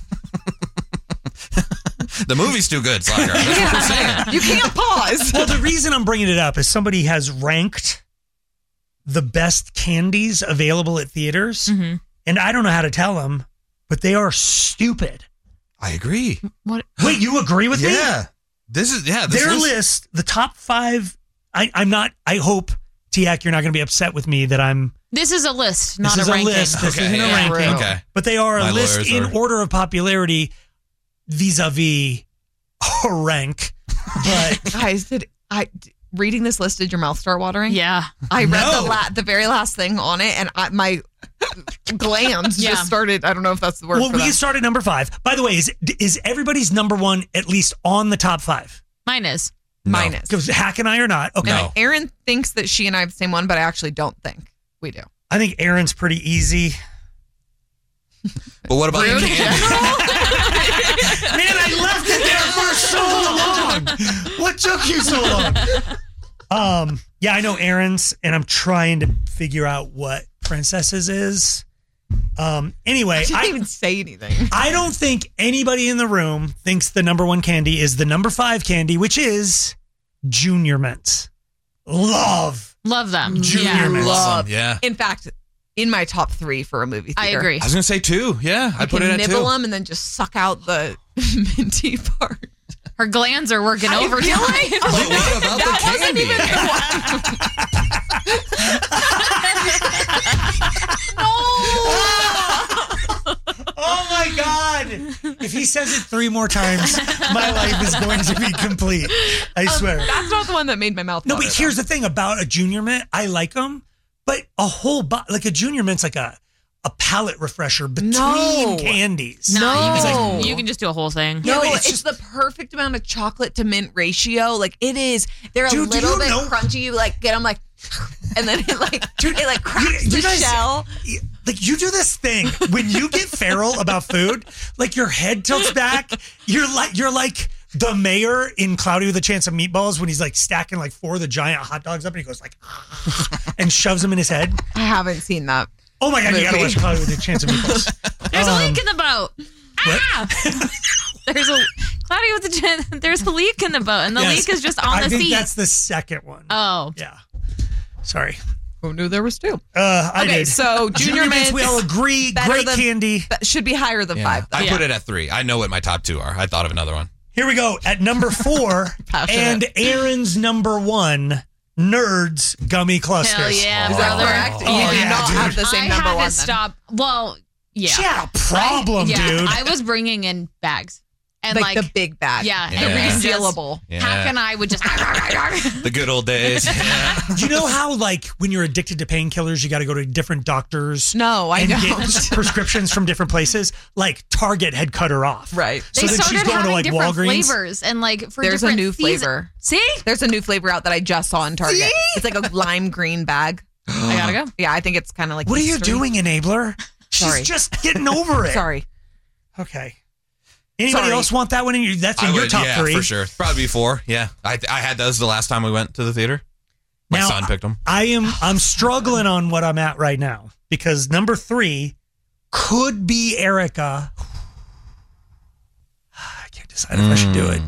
The movie's too good, Slacker. That's what we're saying. You can't pause. Well, the reason I'm bringing it up is somebody has ranked the best candies available at theaters, and I don't know how to tell them, but they are stupid. I agree. What? Wait, you agree with me? Yeah. This Their list, the top 5. I'm not. I hope, Tiak, you're not going to be upset with me that I'm. This is a list, not This is a ranking. list. This isn't a ranking. Okay. But they are My a list lawyers in are- order of popularity vis-a-vis a rank. But Guys, reading this list, did your mouth start watering? Yeah. I read No. the very last thing on it, and my glands Yeah. just started. I don't know if that's the word. well, for we that. can start at number 5. By the way, is everybody's number 1 at least on the top 5? Mine is. Mine is. Because Hack and I are not. Okay. And Aaron thinks that she and I have the same one, but I actually don't think we do. I think Aaron's pretty easy. But what about Rude. the candy? Man, I left it there for so long. What took you so long? Yeah, I know Aaron's, and I'm trying to figure out what Princess's is. Anyway, I didn't even say anything. I don't think anybody in the room thinks the number 1 candy is the number 5 candy, which is Junior Mints. Love them. Junior Yeah. Mints. Love them, yeah. In fact, in my top 3 for a movie theater. I agree. I was gonna say 2. Yeah, I put it at 2. Nibble them and then just suck out the minty part. Her glands are working overtime. But what about the candy? Oh my God! If he says it 3 more times, my life is going to be complete. I swear. That's not the one that made my mouth. No, but here's the thing about a Junior Mint. I like them, but a whole like a Junior Mint's like a palate refresher between candies. No, you can just do a whole thing. No, it's the perfect amount of chocolate to mint ratio. Like it is. They're a little bit crunchy. You like get them like, and then it like cracks the shell. Like you do this thing when you get feral about food, like your head tilts back. You're like the mayor in Cloudy with a Chance of Meatballs when he's like stacking like 4 of the giant hot dogs up and he goes like and shoves them in his head. I haven't seen that. Oh my God, you gotta watch Cloudy with a Chance of Meatballs. There's a leak in the boat. Ah! There's a leak in the boat, and the leak is just on the seat. I think that's the second one. Oh. Yeah. Sorry. Who knew there was 2? I did. So Junior Mints, we all agree, great candy. Should be higher than 5. I put it at 3. I know what my top 2 are. I thought of another one. Here we go. At number 4, and Aaron's number 1, Nerds Gummy Clusters. Hell yeah, brother. Correct. You do not have the same number 1. I had to stop. Well, yeah. She had a problem, dude. I was bringing in bags. And like the big bag. Yeah. The resealable. Hack and I would just... The good old days. Do you know how, like, when you're addicted to painkillers, you got to go to different doctors? No, I don't. Get prescriptions from different places? Like, Target had cut her off. Right. So they then started she's going having to, like, different Walgreens. flavors. And, like, for There's a different new flavor. See? There's a new flavor out that I just saw in Target. See? It's like a lime green bag. I gotta go. Yeah, I think it's kind of like What are you mystery. doing, enabler? Sorry. She's just getting over it. Sorry. Okay. Anybody else want that one in your? That's in your top 3. For sure. Probably be 4. Yeah, I had those the last time we went to the theater. My son picked them. I'm struggling on what I'm at right now because number 3 could be Erica. I can't decide if I should do it.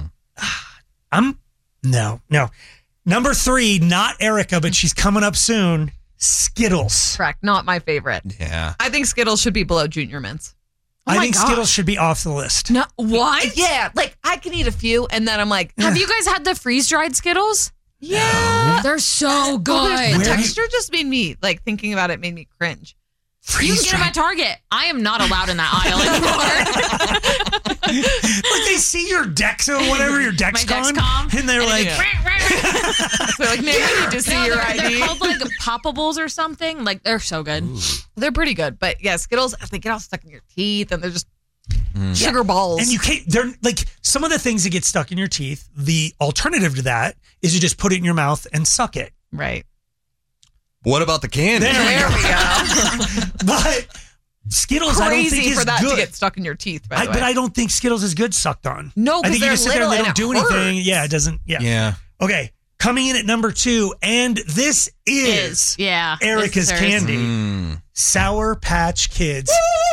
No. Number 3, not Erica, but she's coming up soon. Skittles. Correct. Not my favorite. Yeah. I think Skittles should be below Junior Mints. I think Skittles should be off the list. No, what? Yeah, like I can eat a few, and then I'm like, have you guys had the freeze-dried Skittles? Yeah, they're so good. The texture just made me like thinking about it made me cringe. You can get them at Target. I am not allowed in that aisle anymore. Like they see your Dex or whatever, your Dexcom, and they're like, they're like, maybe we need to see your ID. They're called like poppables or something. Like they're so good. Ooh. They're pretty good, but yeah, Skittles, they get all stuck in your teeth, and they're just sugar balls. And you can't. They're like some of the things that get stuck in your teeth. The alternative to that is you just put it in your mouth and suck it. Right. What about the candy? There we go. But Skittles, crazy I don't think is for that good. to get stuck in your teeth. By the way. But I don't think Skittles is good sucked on. No, I think you just sit there and they don't do anything. Hurts. Yeah, it doesn't. Yeah. Yeah. Okay. Coming in at number 2, and this is Erica's candy. Sour Patch Kids.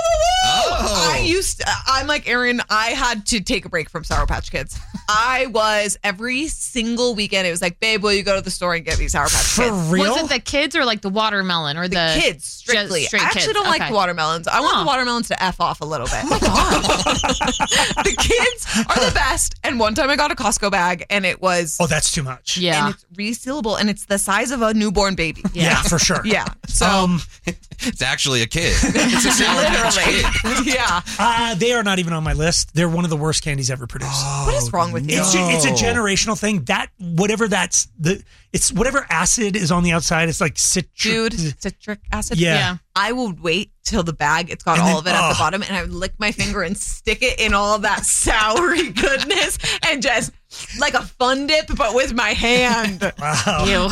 I'm like Aaron, I had to take a break from Sour Patch Kids. I was every single weekend. It was like, babe, will you go to the store and get me Sour Patch Kids? For real? Was it the kids or like the watermelon or the kids strictly? Straight I actually kids. don't like the watermelons. I want the watermelons to F off a little bit. Oh my God. The kids are the best. And one time I got a Costco bag and it was... Oh, that's too much. Yeah. And it's resealable and it's the size of a newborn baby. Yeah, for sure. Yeah. So... it's actually a kid. It's a Sour Patch Kid. Yeah. They are not even on my list. They're one of the worst candies ever produced. What is wrong with you? It's a generational thing. It's whatever acid is on the outside. It's like citric acid. Yeah. I would wait till the bag, it's got all of it at the bottom, and I would lick my finger and stick it in all of that soury goodness and just like a fun dip, but with my hand. Wow. Ew.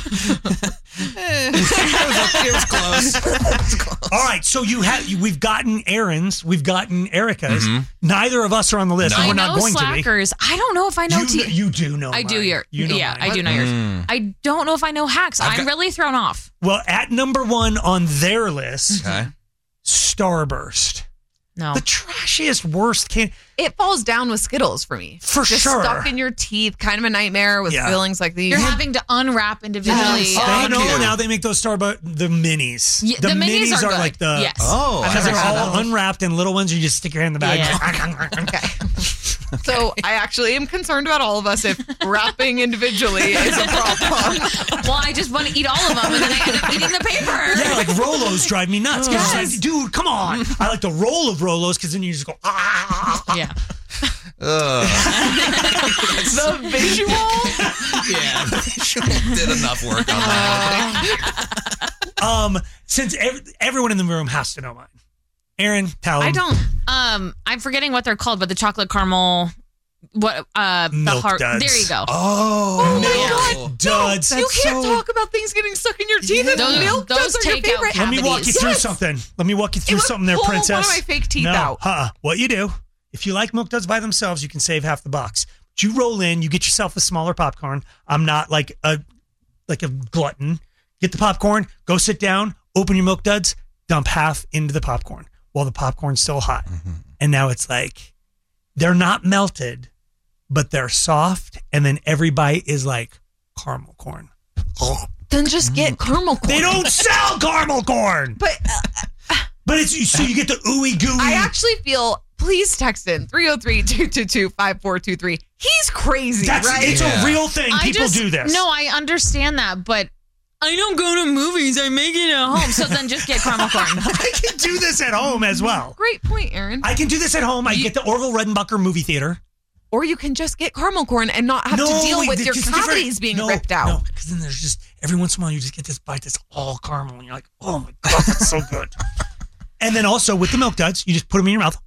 It was close. All right, so we've gotten Aaron's, we've gotten Erica's. Neither of us are on the list. I And we're know not going Slackers. I don't know if I know You do know. I do mine. your. You know yeah, mine. I do know yours. I don't know if I know Hacks. I'm really thrown off. Well, at number 1 on their list, Starburst. No. The trashiest, worst candy. It falls down with Skittles for me. For Just sure. stuck in your teeth, kind of a nightmare with feelings like these. You're having to unwrap individually. Yes. Now they make those Starbucks, the minis. Yeah, the minis are good. like the, yes. because they're all unwrapped and little ones, you just stick your hand in the bag. Yeah. Okay. So I actually am concerned about all of us if wrapping individually is a problem. Well, I just want to eat all of them and then I end up eating the paper. Yeah, like Rolos drive me nuts. Yes. Like, dude, come on. I like the roll of Rolos because then you just go, Yeah. The visual? Yeah, the visual did enough work on that. Since everyone in the room has to know mine. Aaron, tell them. I don't. I'm forgetting what they're called, but the chocolate caramel. What? Milk duds. There you go. Oh, Milk duds. You can't talk about things getting stuck in your teeth. And milk duds are your favorite. Let me walk you through something. Let me walk you through something there, pull princess. one of my fake teeth no. out. What you do, if you like milk duds by themselves, you can save half the box. But you roll in, you get yourself a smaller popcorn. I'm not like a glutton. Get the popcorn, go sit down, open your milk duds, dump half into the popcorn while the popcorn's still hot. Mm-hmm. And now it's like, they're not melted, but they're soft. And then every bite is like caramel corn. Then just get caramel corn. They don't sell caramel corn. But it's so you get the ooey gooey. I actually feel, please text in 303-222-5423. He's crazy, right? It's a real thing. People do this. No, I understand that, but I don't go to movies. I make it at home. So then just get caramel corn. I can do this at home as well. Great point, Aaron. I can do this at home. I get the Orville Redenbacher movie theater. Or you can just get caramel corn and not have to deal with your cavities being ripped out. No, because then there's just, every once in a while you just get this bite that's all caramel and you're like, oh my God, that's so good. And then also with the milk duds, you just put them in your mouth,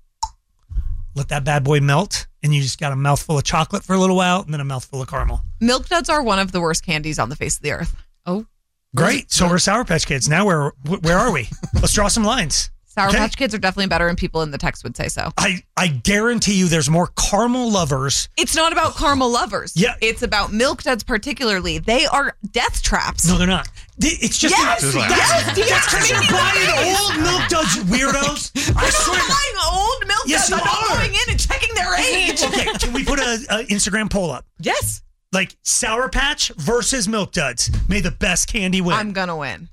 let that bad boy melt, and you just got a mouthful of chocolate for a little while and then a mouthful of caramel. Milk duds are one of the worst candies on the face of the earth. Oh. Great. So we're Sour Patch Kids. Now where are we? Let's draw some lines. Sour Patch Kids are definitely better, and people in the text would say so. I guarantee you there's more caramel lovers. It's not about caramel lovers. Yeah. It's about milk duds particularly. They are death traps. No, they're not. It's just... Yes! That's because you're buying old milk duds, weirdos. I swear. I'm not buying old milk Yes, duds. you I'm not are. going in and checking their age. Okay, can we put a Instagram poll up? Yes. Like Sour Patch versus Milk Duds. May the best candy win. I'm going to win.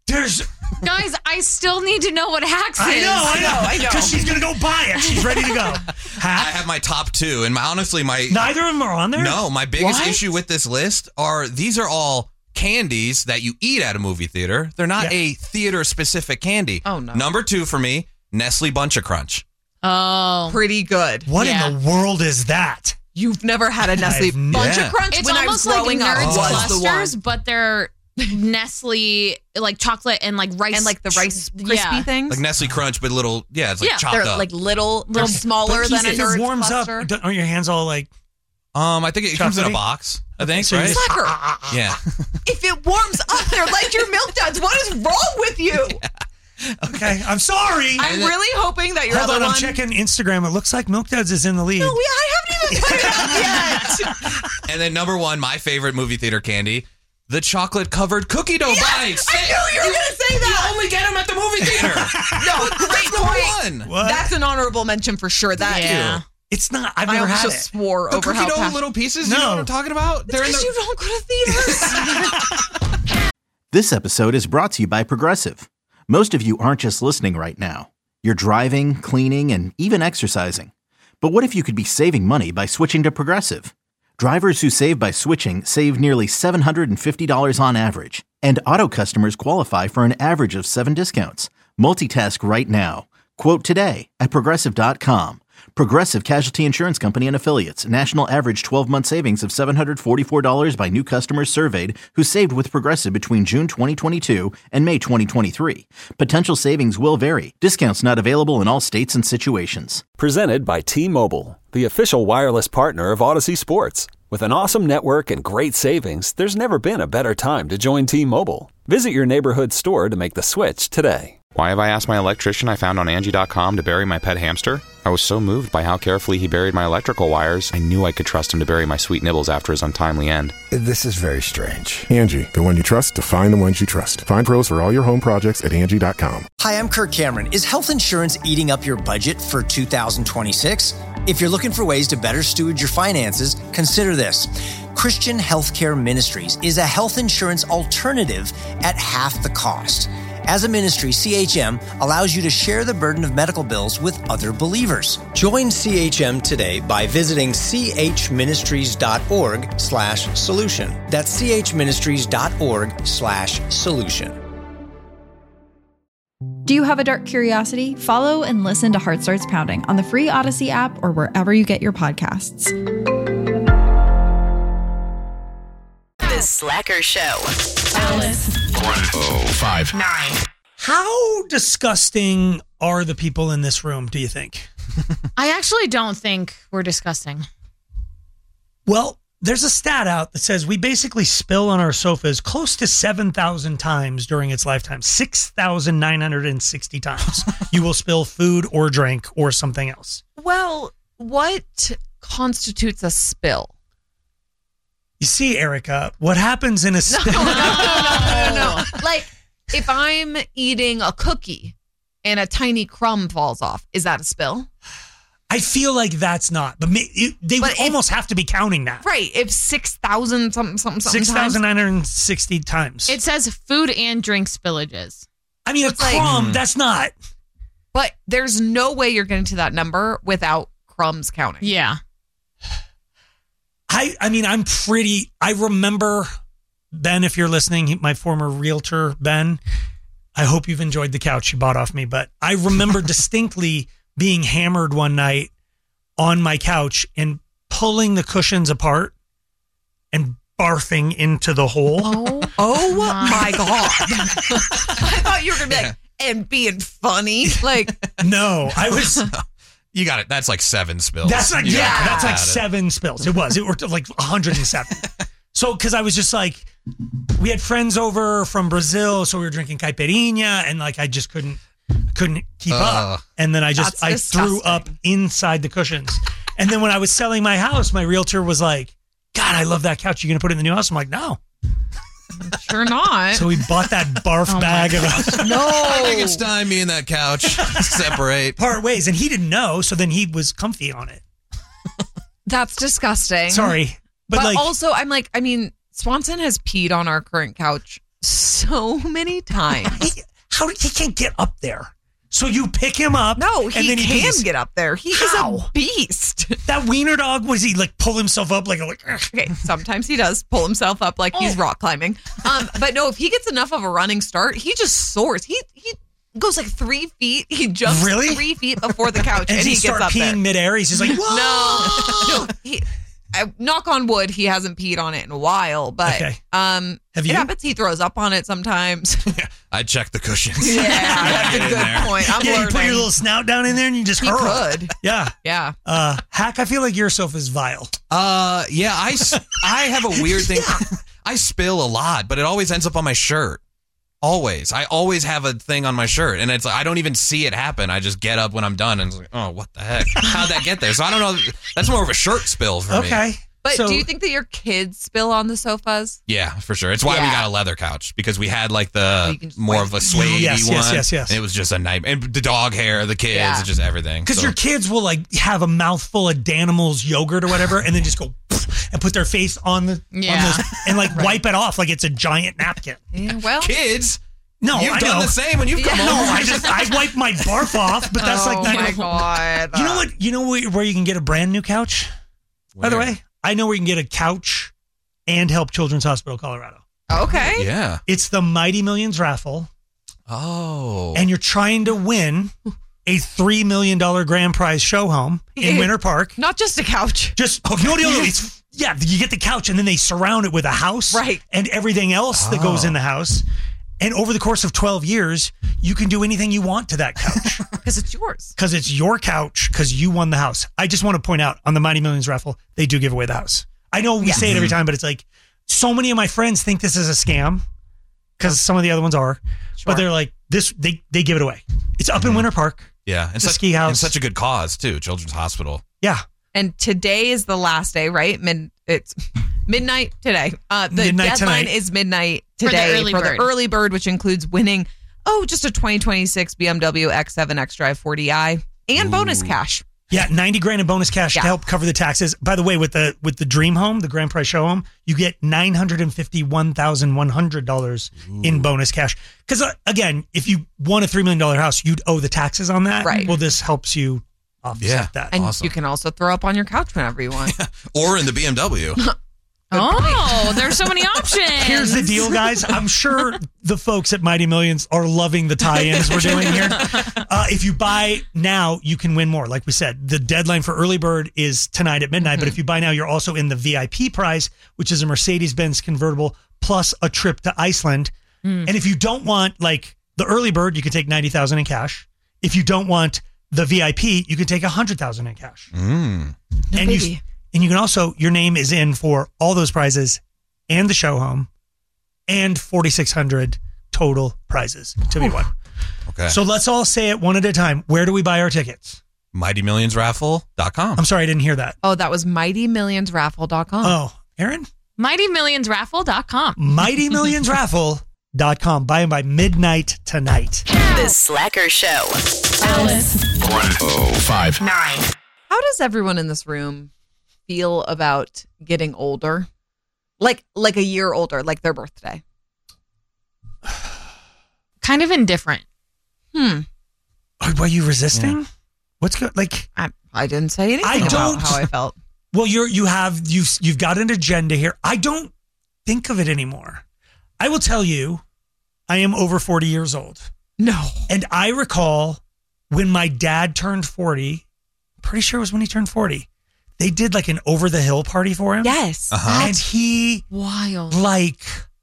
Guys, I still need to know what Hacks is. I know. Because she's going to go buy it. She's ready to go. I have my top two, and honestly, neither of them are on there? No, my biggest What? issue with this list are these are all candies that you eat at a movie theater. They're not a theater-specific candy. Oh, no. Number two for me, Nestle Bunch of Crunch. Oh. Pretty good. What in the world is that? You've never had a Nestle Bunch of Crunch? It's when almost I was like growing up, Nerds was the clusters, one. but they're Nestle, like chocolate and like rice. And like the Rice Krispie things? Like Nestle Crunch, but little, it's like chopped they're up. like little smaller than a If Nerds it warms cluster. up, aren't your hands all like... I think it comes in a chocolatey? box, I think, So you right? just- Slacker. Yeah. If it warms up, they're like your milk duds. What is wrong with you? Okay, I'm sorry. I'm really hoping that your Hold other on, I'm one... checking Instagram. It looks like Milk Duds is in the lead. No, I haven't even put it up yet. And then number one, my favorite movie theater candy, the chocolate-covered cookie dough bites. I knew you were going to say that. You only get them at the movie theater. No, great point. One. That's an honorable mention for sure. That It's not. I've I never almost had just it. swore The over cookie how dough passionate. little pieces, No. you know what I'm talking about? They're in Because the... you don't go to theaters. This episode is brought to you by Progressive. Most of you aren't just listening right now. You're driving, cleaning, and even exercising. But what if you could be saving money by switching to Progressive? Drivers who save by switching save nearly $750 on average. And auto customers qualify for an average of 7 discounts. Multitask right now. Quote today at Progressive.com. Progressive Casualty Insurance Company and Affiliates. National average 12-month savings of $744 by new customers surveyed who saved with Progressive between June 2022 and May 2023. Potential savings will vary. Discounts not available in all states and situations. Presented by T-Mobile, the official wireless partner of Odyssey Sports. With an awesome network and great savings, there's never been a better time to join T-Mobile. Visit your neighborhood store to make the switch today. Why have I asked my electrician I found on Angie.com to bury my pet hamster? I was so moved by how carefully he buried my electrical wires, I knew I could trust him to bury my sweet nibbles after his untimely end. This is very strange. Angie, the one you trust to find the ones you trust. Find pros for all your home projects at Angie.com. Hi, I'm Kirk Cameron. Is health insurance eating up your budget for 2026? If you're looking for ways to better steward your finances, consider this. Christian Healthcare Ministries is a health insurance alternative at half the cost. As a ministry, CHM allows you to share the burden of medical bills with other believers. Join CHM today by visiting chministries.org/solution. That's chministries.org/solution. Do you have a dark curiosity? Follow and listen to Heart Starts Pounding on the free Odyssey app or wherever you get your podcasts. The Slacker Show. Alice. 105.9. How disgusting are the people in this room, do you think? I actually don't think we're disgusting. Well, there's a stat out that says we basically spill on our sofas close to 7,000 times during its lifetime. 6,960 times. You will spill food or drink or something else. Well, what constitutes a spill? You see, Erica, what happens in a spill? No. Like, if I'm eating a cookie and a tiny crumb falls off, is that a spill? I feel like that's not. But they would almost have to be counting that. Right. If 6,000 something 6,960 times. It says food and drink spillages. I mean, a crumb, that's not. But there's no way you're getting to that number without crumbs counting. Yeah. I remember, Ben, if you're listening, my former realtor, Ben, I hope you've enjoyed the couch you bought off me, but I remember distinctly being hammered one night on my couch and pulling the cushions apart and barfing into the hole. Oh my God. I thought you were going to be like, and being funny. Like, no, I was... You got it. That's like 7 spills. That's like, that's like 7 spills. It was like 107. So, because I was just like, we had friends over from Brazil, so we were drinking caipirinha, and like I just couldn't keep up. And then I threw up inside the cushions. And then when I was selling my house, my realtor was like, God, I love that couch. You gonna put it in the new house? I'm like, no. Sure not. So we bought that barf bag of No. I think it's time me and that couch separate. Part ways. And he didn't know, so then he was comfy on it. That's disgusting. Sorry. But like, also, Swanson has peed on our current couch so many times. He can't get up there. So you pick him up. No, he and then can get up there. He is a beast. That wiener dog, was he like pull himself up like okay, sometimes he does pull himself up like he's rock climbing. But no, if he gets enough of a running start, he just soars. He goes like 3 feet. He jumps 3 feet before the couch and he gets up there. Peeing midair. He's just like, whoa. No. Knock on wood, he hasn't peed on it in a while, but Have you? It happens. He throws up on it sometimes. I check the cushions. Yeah, that's a good point. I'm learning. You put your little snout down in there and you just hurl. Could. Yeah. Yeah. Hack, I feel like your sofa's vile. Yeah, I have a weird thing. I spill a lot, but it always ends up on my shirt. Always. I always have a thing on my shirt, and it's like I don't even see it happen. I just get up when I'm done and it's like, oh, what the heck? How'd that get there? So I don't know. That's more of a shirt spill for me. Okay. But do you think that your kids spill on the sofas? Yeah, for sure. It's why we got a leather couch, because we had like the more of a suede one. Yes. And it was just a nightmare. And the dog hair, the kids, just everything. Because your kids will like have a mouthful of Danimals yogurt or whatever, and then just go and put their face on the and like wipe it off like it's a giant napkin. Yeah, well, kids. No, you've done the same when you've come over. No, I wipe my barf off, but that's like that. Oh my God. You know what? You know where you can get a brand new couch? By the way, I know where you can get a couch and help Children's Hospital Colorado. Okay. Yeah. It's the Mighty Millions raffle. Oh. And you're trying to win a $3 million grand prize show home in Winter Park. Not just a couch. You get the couch and then they surround it with a house. Right. And everything else that goes in the house. And over the course of 12 years, you can do anything you want to that couch. Because it's yours. Because it's your couch, because you won the house. I just want to point out, on the Mighty Millions raffle, they do give away the house. I know we say it every time, but it's like, so many of my friends think this is a scam. because some of the other ones are. But they're like, this. They give it away. It's up in Winter Park. Yeah. And It's a ski house. And such a good cause, too. Children's Hospital. Yeah. And today is the last day, right? It's midnight today. The Midnight deadline tonight. is midnight today for the early bird, which includes winning, just a 2026 BMW X7 X-Drive 40i and bonus cash. Yeah, $90,000 in bonus cash to help cover the taxes. By the way, with the Dream Home, the Grand Prize Show Home, you get $951,100 in bonus cash. Because again, if you won a $3 million house, you'd owe the taxes on that. Right. Well, this helps you offset that. And you can also throw up on your couch whenever you want. Or in the BMW. There's so many options. Here's the deal, guys. I'm sure the folks at Mighty Millions are loving the tie-ins we're doing here. If you buy now, you can win more. Like we said, the deadline for early bird is tonight at midnight. But if you buy now, you're also in the VIP prize, which is a Mercedes-Benz convertible plus a trip to Iceland. And if you don't want like the early bird, you can take $90,000 in cash. If you don't want the VIP, you can take $100,000 in cash. And you can also, your name is in for all those prizes and the show home and 4,600 total prizes to be won. Okay. So let's all say it one at a time. Where do we buy our tickets? MightyMillionsRaffle.com. I'm sorry, I didn't hear that. Oh, that was MightyMillionsRaffle.com. Oh, Aaron? MightyMillionsRaffle.com. MightyMillionsRaffle.com. Buy them by midnight tonight. The Slacker Show. Alice. 105.9. How does everyone in this room feel about getting older? Like a year older, like their birthday? Kind of indifferent. Were you resisting? Yeah. What's good? Like I didn't say anything about how I felt. Well, you've got an agenda here. I don't think of it anymore. I will tell you, I am over 40 years old. No. And I recall when my dad turned 40, pretty sure it was when he turned 40. They did like an over the hill party for him. Yes. And he wild. Like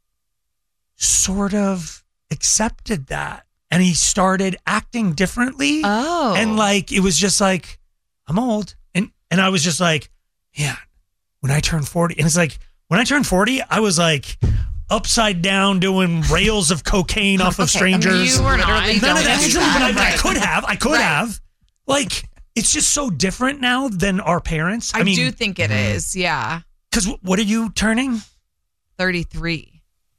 sort of accepted that. And he started acting differently. Oh. And like it was just like, I'm old. And I was just like, yeah, when I turned 40. And it's like, when I turned 40, I was like upside down doing rails of cocaine off of strangers. You were not. None of that. But I could have. I could have. Like, it's just so different now than our parents. I mean, do think it is, yeah. Because what are you turning? 33.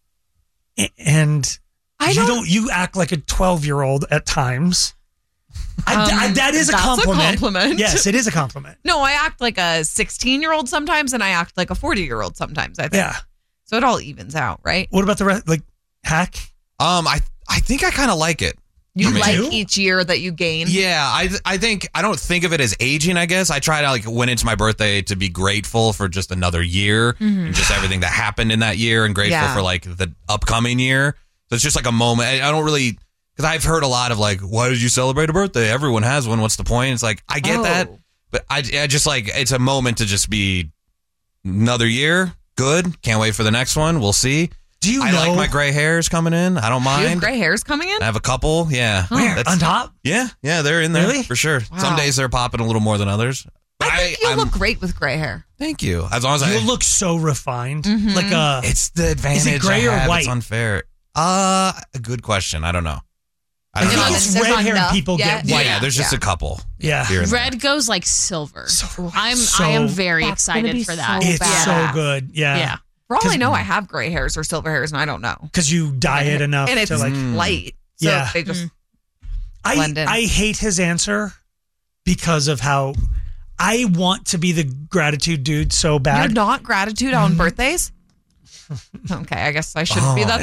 And you act like a 12-year-old at times. That is a compliment. Yes, it is a compliment. No, I act like a 16-year-old sometimes, and I act like a 40-year-old sometimes, I think. Yeah. So it all evens out, right? What about the rest? Like, hack? I think I kind of like it. You like each year that you gain? Yeah, I think I don't think of it as aging, I guess. I try to like when it's my birthday to be grateful for just another year and just everything that happened in that year and grateful for like the upcoming year. So it's just like a moment. I don't really, because I've heard a lot of like, why did you celebrate a birthday? Everyone has one. What's the point? It's like, I get that. But I just like, it's a moment to just be another year. Good. Can't wait for the next one. We'll see. I like my gray hairs coming in. I don't mind. You have gray hairs coming in? I have a couple. Yeah. Where? On top? Yeah. Yeah. They're in there. Really? For sure. Wow. Some days they're popping a little more than others. But I think you look great with gray hair. Thank you. As long as you look so refined. Mm-hmm. Like it's the advantage. Is it gray or white? It's unfair. A good question. I don't know. I think it's red-haired people get white. Yeah, there's just a couple. Yeah. Red goes like silver. I am very excited for that. It's so good. Yeah. Yeah. For all I know, I have gray hairs or silver hairs, and I don't know. Because you dye it enough and it's to like light. So they just blend in. I hate his answer because of how I want to be the gratitude dude so bad. You're not gratitude on birthdays? Okay, I guess I shouldn't be that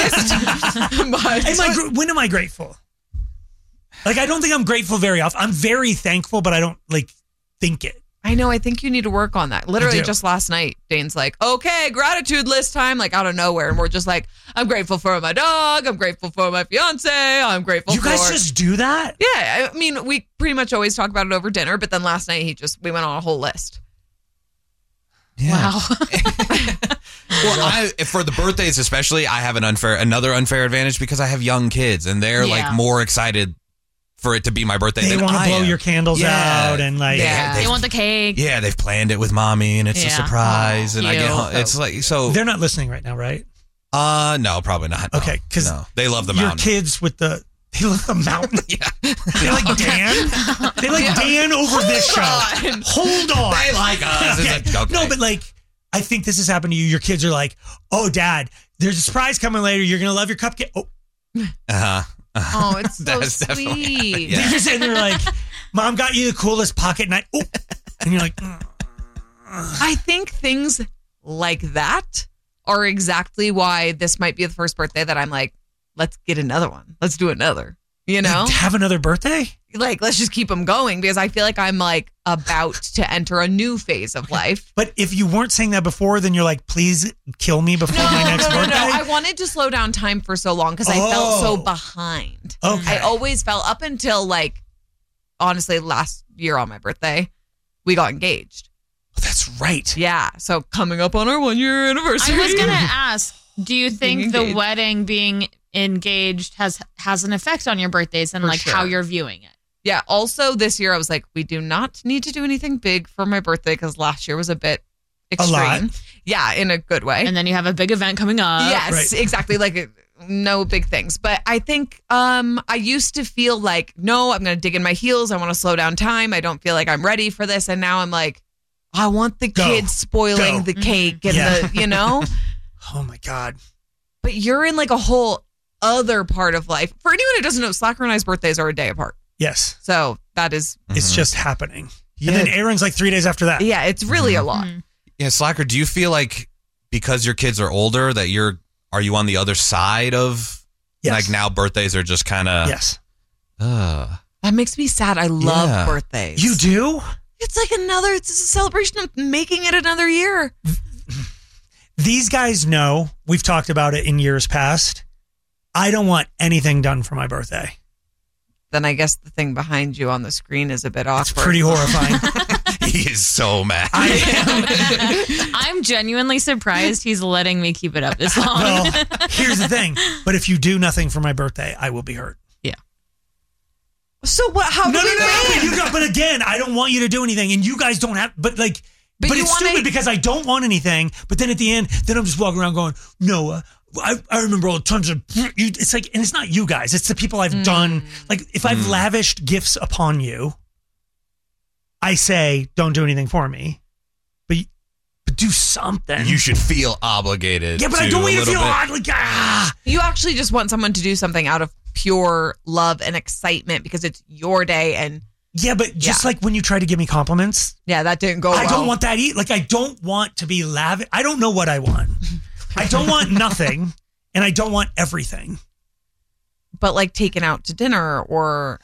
surprised. When am I grateful? Like, I don't think I'm grateful very often. I'm very thankful, but I don't like think it. I know. I think you need to work on that. Literally just last night, Dane's like, okay, gratitude list time, like out of nowhere. And we're just like, I'm grateful for my dog. I'm grateful for my fiance. I'm grateful for... You guys just do that? Yeah. I mean, we pretty much always talk about it over dinner, but then last night we went on a whole list. Yeah. Wow. Well, for the birthdays especially, I have another unfair advantage because I have young kids and they're like more excited for it to be my birthday. They want to blow your candles out and like they want the cake. Yeah, they've planned it with mommy and it's a surprise. And I get home. It's like, so they're not listening right now, right? No, probably not. No. Okay, because they love the your mountain. kids they love the mountain. Yeah. They like Dan. They like Dan over this show. Hold on. They like us. Okay. No, but like, I think this has happened to you. Your kids are like, oh, Dad, there's a surprise coming later. You're going to love your cupcake. Oh, Oh, it's so That's definitely sweet. happened, yeah. They're just sitting there like, Mom got you the coolest pocket knife. Oh. And you're like, I think things like that are exactly why this might be the first birthday that I'm like, let's get another one. Let's do another. You know? Have another birthday? Like, let's just keep them going because I feel like I'm like about to enter a new phase of life. But if you weren't saying that before, then you're like, please kill me before my next birthday. No. I wanted to slow down time for so long because I felt so behind. Okay. I always felt up until like, honestly, last year on my birthday, we got engaged. That's right. Yeah. So coming up on our 1-year anniversary. I was going to ask, do you think the engaged. wedding being engaged has an effect on your birthdays and For like sure. how you're viewing it? Yeah. Also, this year I was like, we do not need to do anything big for my birthday because last year was a bit extreme. A lot. Yeah, in a good way. And then you have a big event coming up. Yes, exactly. Like no big things. But I think I used to feel like, no, I'm going to dig in my heels. I want to slow down time. I don't feel like I'm ready for this. And now I'm like, I want the kids spoiling the cake and the, you know? Oh my God. But you're in like a whole other part of life. For anyone who doesn't know, Slacker and I's birthdays are a day apart. Yes. So that is. It's just happening. And then Aaron's like 3 days after that. Yeah, it's really a lot. Yeah, Slacker, do you feel like because your kids are older that are you on the other side of like now birthdays are just kind of Yes. That makes me sad. I love Yeah. birthdays. You do? It's like it's a celebration of making it another year. These guys know, we've talked about it in years past. I don't want anything done for my birthday. Then I guess the thing behind you on the screen is a bit awkward. It's pretty horrifying. He is so mad. I'm genuinely surprised he's letting me keep it up this long. Well, here's the thing. But if you do nothing for my birthday, I will be hurt. Yeah. So what? How? But again, I don't want you to do anything, and you guys don't have. But like, but it's stupid because I don't want anything. But then at the end, then I'm just walking around going, no. I remember all the tons of. It's like, and it's not you guys. It's the people I've done. Like, if I've lavished gifts upon you, I say, don't do anything for me, but do something. You should feel obligated. Yeah, but I don't want you to feel bit. like You actually just want someone to do something out of pure love and excitement because it's your day and. Yeah, but just like when you try to give me compliments. Yeah, that didn't go well. I don't want that either. Like, I don't want to be lavish. I don't know what I want. I don't want nothing, and I don't want everything. But like taken out to dinner or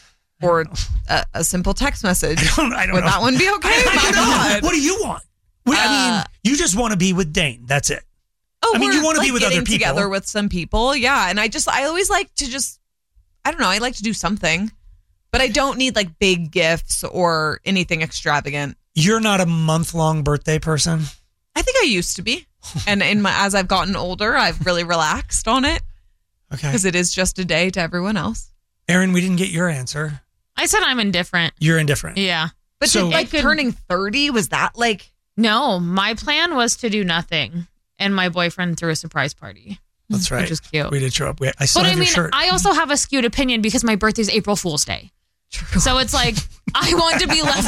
a simple text message. I don't Would know. that one be okay? I don't know. God. What do you want? I mean, you just want to be with Dane. That's it. Oh, I mean, you we're, want to like, be with other getting people. together with some people. Yeah. And I always like to just, I don't know. I like to do something, but I don't need like big gifts or anything extravagant. You're not a month-long birthday person? I think I used to be. And as I've gotten older, I've really relaxed on it. Okay. Because it is just a day to everyone else. Aaron, we didn't get your answer. I said I'm indifferent. You're indifferent. Yeah. But So- like turning 30, was that like... No, my plan was to do nothing. And my boyfriend threw a surprise party. That's right. Which is cute. We did show up. I still But have I your mean, shirt. I also have a skewed opinion because my birthday's April Fool's Day. True. So it's like, I want to be left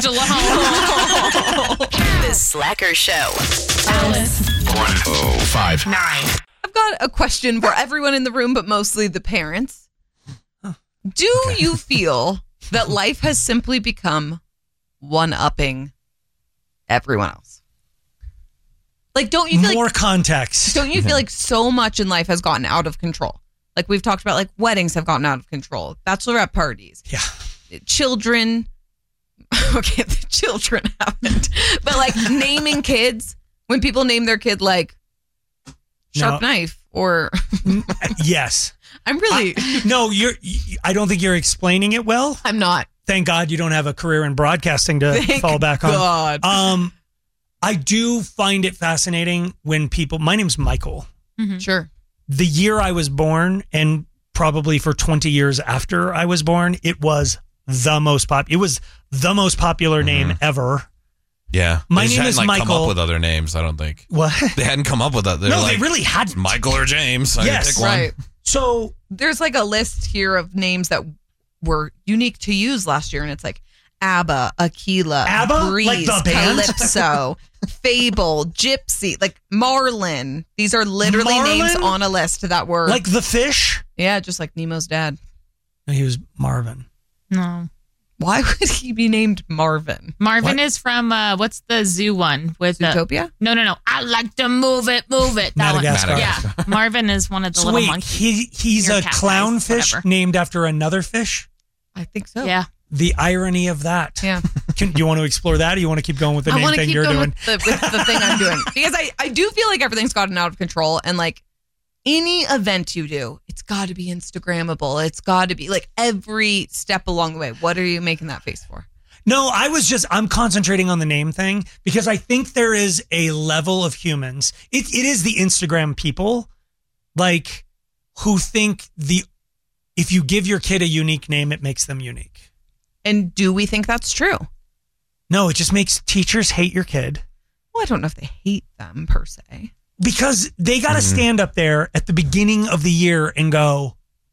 alone. The Slacker Show. Alice. 105. 9. I've got a question for everyone in the room, but mostly the parents. Do you feel that life has simply become one-upping everyone else? Like, don't you feel More like... context. Don't you feel like so much in life has gotten out of control? Like we've talked about, like weddings have gotten out of control. Bachelorette parties. Yeah. Children. Okay, the children haven't. But like naming kids, when people name their kid like Sharp Knife or... Yes. I'm really... No, I don't think you're explaining it well. I'm not. Thank God you don't have a career in broadcasting to fall back on. God. I do find it fascinating when people... My name's Michael. Mm-hmm. Sure. The year I was born, and probably for 20 years after I was born, it was the most popular name ever. Yeah. My They just name hadn't, is come Michael. up with other names, I don't think. What? They hadn't come up with that. No, they really hadn't. Michael or James. So Yes. pick one. Right. So there's like a list here of names that were unique to use last year, and it's like ABBA, Aquila, ABBA? Breeze, Like the band? Calypso, Fable, Gypsy, like Marlin. These are literally names Marlin? on a list that were like the fish? yeah, just like Nemo's dad. No, he was Marvin. No. Why would he be named Marvin? Marvin is from what's the zoo one with Zootopia? No. I like to move it. That Madagascar. one. Yeah, Marvin is one of the So little wait, monkeys. he's a Meerkat guys, clownfish whatever. named after another fish? I think so. Yeah. The irony of that. Yeah. Do you want to explore that, or you want to keep going with the I name want to thing keep you're going doing? with the thing I'm doing because I do feel like everything's gotten out of control, and like any event you do, it's got to be Instagrammable. It's got to be like every step along the way. What are you making that face for? No, I'm concentrating on the name thing because I think there is a level of humans. It is the Instagram people, like, who think if you give your kid a unique name, it makes them unique. And do we think that's true? No, it just makes teachers hate your kid. Well, I don't know if they hate them per se. Because they got to stand up there at the beginning of the year and go,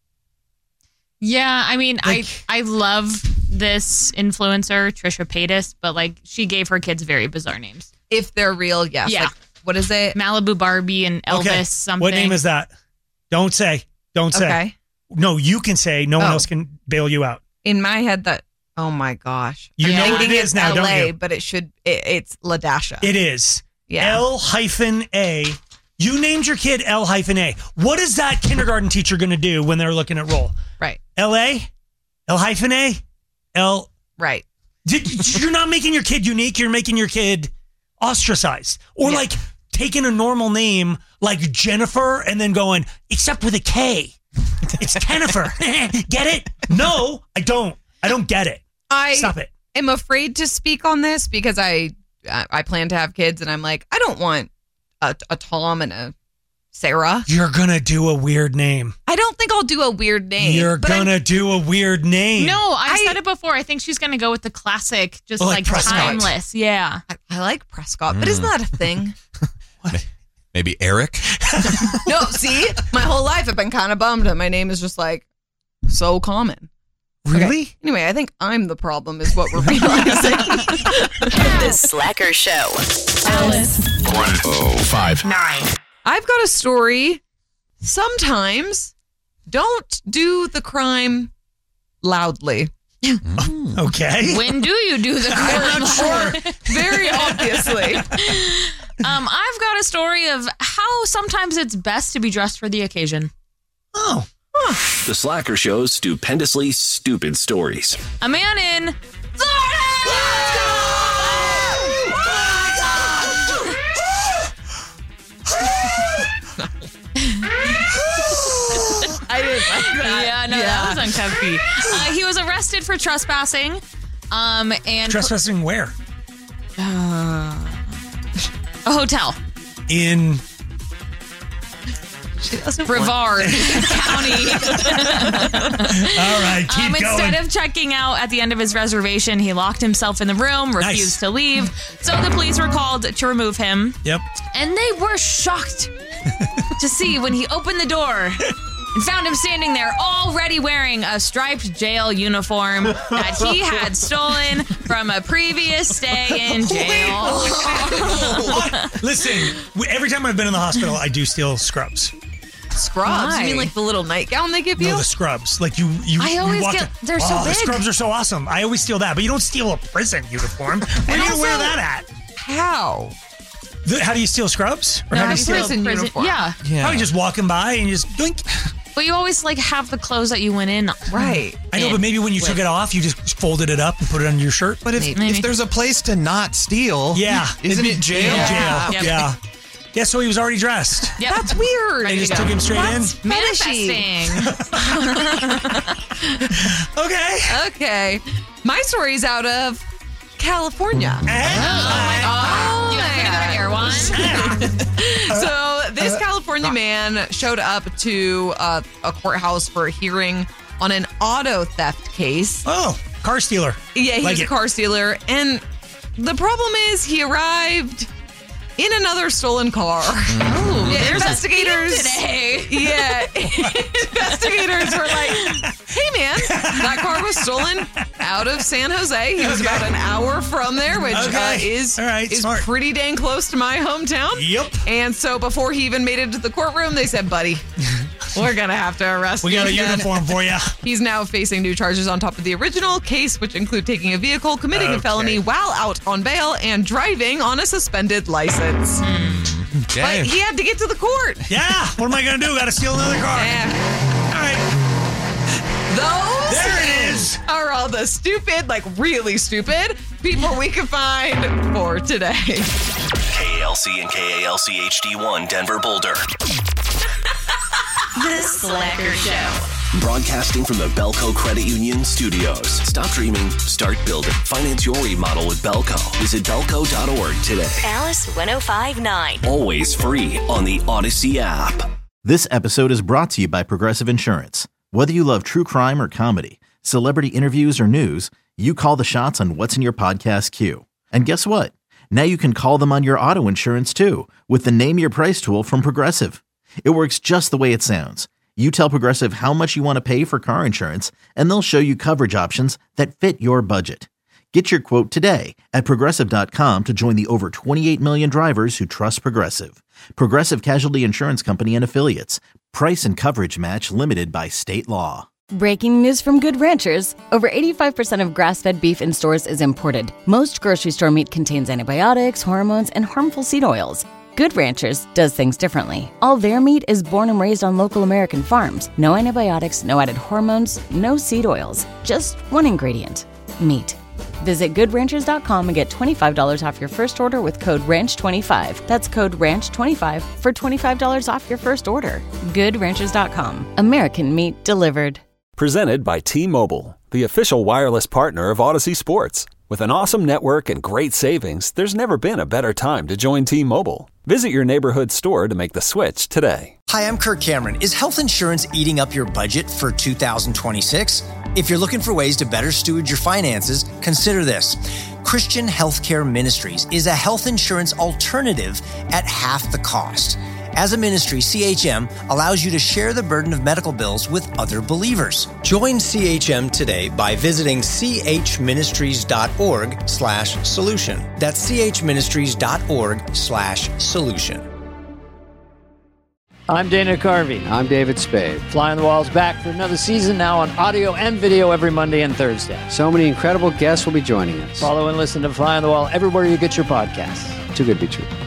Yeah, I mean, Like- I love this influencer, Trisha Paytas, but like she gave her kids very bizarre names. If they're real, yes. Yeah. Like, what is it? Malibu Barbie and Elvis okay, something. what name is that? Don't say. Okay. No, you can say. No one Oh. else can bail you out. In my head, that, oh my gosh. You I'm know what it thinking is it's now, LA, don't you? but it's LaDasha. It is. Yeah. L-A. You named your kid L-A. What is that kindergarten teacher going to do when they're looking at roll? Right. L-A? L-A? L. Right. You're not making your kid unique. You're making your kid ostracized. Or like taking a normal name like Jennifer and then going, except with a K. It's Jennifer. Get it? No, I don't. I don't get it. Stop it. I'm afraid to speak on this because I plan to have kids, and I'm like, I don't want a Tom and a Sarah. You're going to do a weird name. I don't think I'll do a weird name. You're going to do a weird name. No, I said it before. I think she's going to go with the classic, just Oh, like like Prescott. timeless. Yeah. I like Prescott, but isn't that a thing? Maybe Eric? No, see? My whole life I've been kind of bummed that my name is just like so common. Really? Okay. Anyway, I think I'm the problem is what we're realizing. The Slacker Show. Alice. 105. 9. I've got a story. Sometimes don't do the crime loudly. Okay. When do you do the crime? I'm not sure. Very obviously. I've got a story of how sometimes it's best to be dressed for the occasion. Oh. The Slacker Show's stupendously stupid stories. A man in I didn't like that. Yeah, no, that was uncomfy. He was arrested for trespassing. And Trespassing where? a hotel. In Brevard County. All right, keep going. Instead of checking out at the end of his reservation, he locked himself in the room, refused to leave. So the police were called to remove him. Yep. And they were shocked to see when he opened the door and found him standing there already wearing a striped jail uniform that he had stolen from a previous stay in jail. Listen, every time I've been in the hospital, I do steal scrubs. Scrubs? Why? You mean like the little nightgown they give you? No, the scrubs. Like you I always walk get- in- they're so The big. scrubs are so awesome. I always steal that, but you don't steal a prison uniform. Where do you wear that at? How? How do you steal scrubs? Or No, how do you steal? prison uniform. Yeah. How you just walking by and you just doink. But you always like have the clothes that you went in. Right. I know, but maybe when you took it off, you just folded it up and put it under your shirt. But if there's a place to not steal, Yeah. isn't it jail? Jail. Yep. Yeah. Yeah, so he was already dressed. Yep. That's weird. They just took him straight Manifesting. in. Okay. Okay. My story's out of California. You got pretty good hair, Juan. So this California man showed up to a courthouse for a hearing on an auto theft case. Oh, car stealer. Yeah, he's Like a it. car stealer. And the problem is he arrived in another stolen car. Oh, yeah, there's investigators a theme today. Yeah, investigators were like, "Hey, man, that car was stolen out of San Jose. He was about an hour from there, which is pretty dang close to my hometown." Yep. And so before he even made it to the courtroom, they said, "Buddy, we're gonna have to arrest you." We got a again." uniform for you. He's now facing new charges on top of the original case, which include taking a vehicle, committing a felony while out on bail, and driving on a suspended license. Okay. But he had to get to the court. Yeah. What am I going to do? Got to steal another car. Yeah. All right. Those there it is. Are all the stupid, like really stupid people we can find for today. KALC and KALC HD1 Denver Boulder. The Slacker Show. Broadcasting from the Belco Credit Union studios. Stop dreaming, start building. Finance your remodel with Belco. Visit belco.org today. Alice 105.9. Always free on the Odyssey app. This episode is brought to you by Progressive Insurance. Whether you love true crime or comedy, celebrity interviews or news, you call the shots on what's in your podcast queue. And guess what? Now you can call them on your auto insurance too with the Name Your Price tool from Progressive. It works just the way it sounds. You tell Progressive how much you want to pay for car insurance, and they'll show you coverage options that fit your budget. Get your quote today at Progressive.com to join the over 28 million drivers who trust Progressive. Progressive Casualty Insurance Company and Affiliates. Price and coverage match limited by state law. Breaking news from Good Ranchers. Over 85% of grass-fed beef in stores is imported. Most grocery store meat contains antibiotics, hormones, and harmful seed oils. Good Ranchers does things differently. All their meat is born and raised on local American farms. No antibiotics, no added hormones, no seed oils. Just one ingredient, meat. Visit goodranchers.com and get $25 off your first order with code RANCH25. That's code RANCH25 for $25 off your first order. Goodranchers.com. American meat delivered. Presented by T-Mobile, the official wireless partner of Odyssey Sports. With an awesome network and great savings, there's never been a better time to join T-Mobile. Visit your neighborhood store to make the switch today. Hi, I'm Kirk Cameron. Is health insurance eating up your budget for 2026? If you're looking for ways to better steward your finances, consider this. Christian Healthcare Ministries is a health insurance alternative at half the cost. As a ministry, CHM allows you to share the burden of medical bills with other believers. Join CHM today by visiting chministries.org/solution. That's chministries.org/solution. I'm Dana Carvey. I'm David Spade. Fly on the Wall's back for another season now on audio and video every Monday and Thursday. So many incredible guests will be joining us. Follow and listen to Fly on the Wall everywhere you get your podcasts. Too good to be true.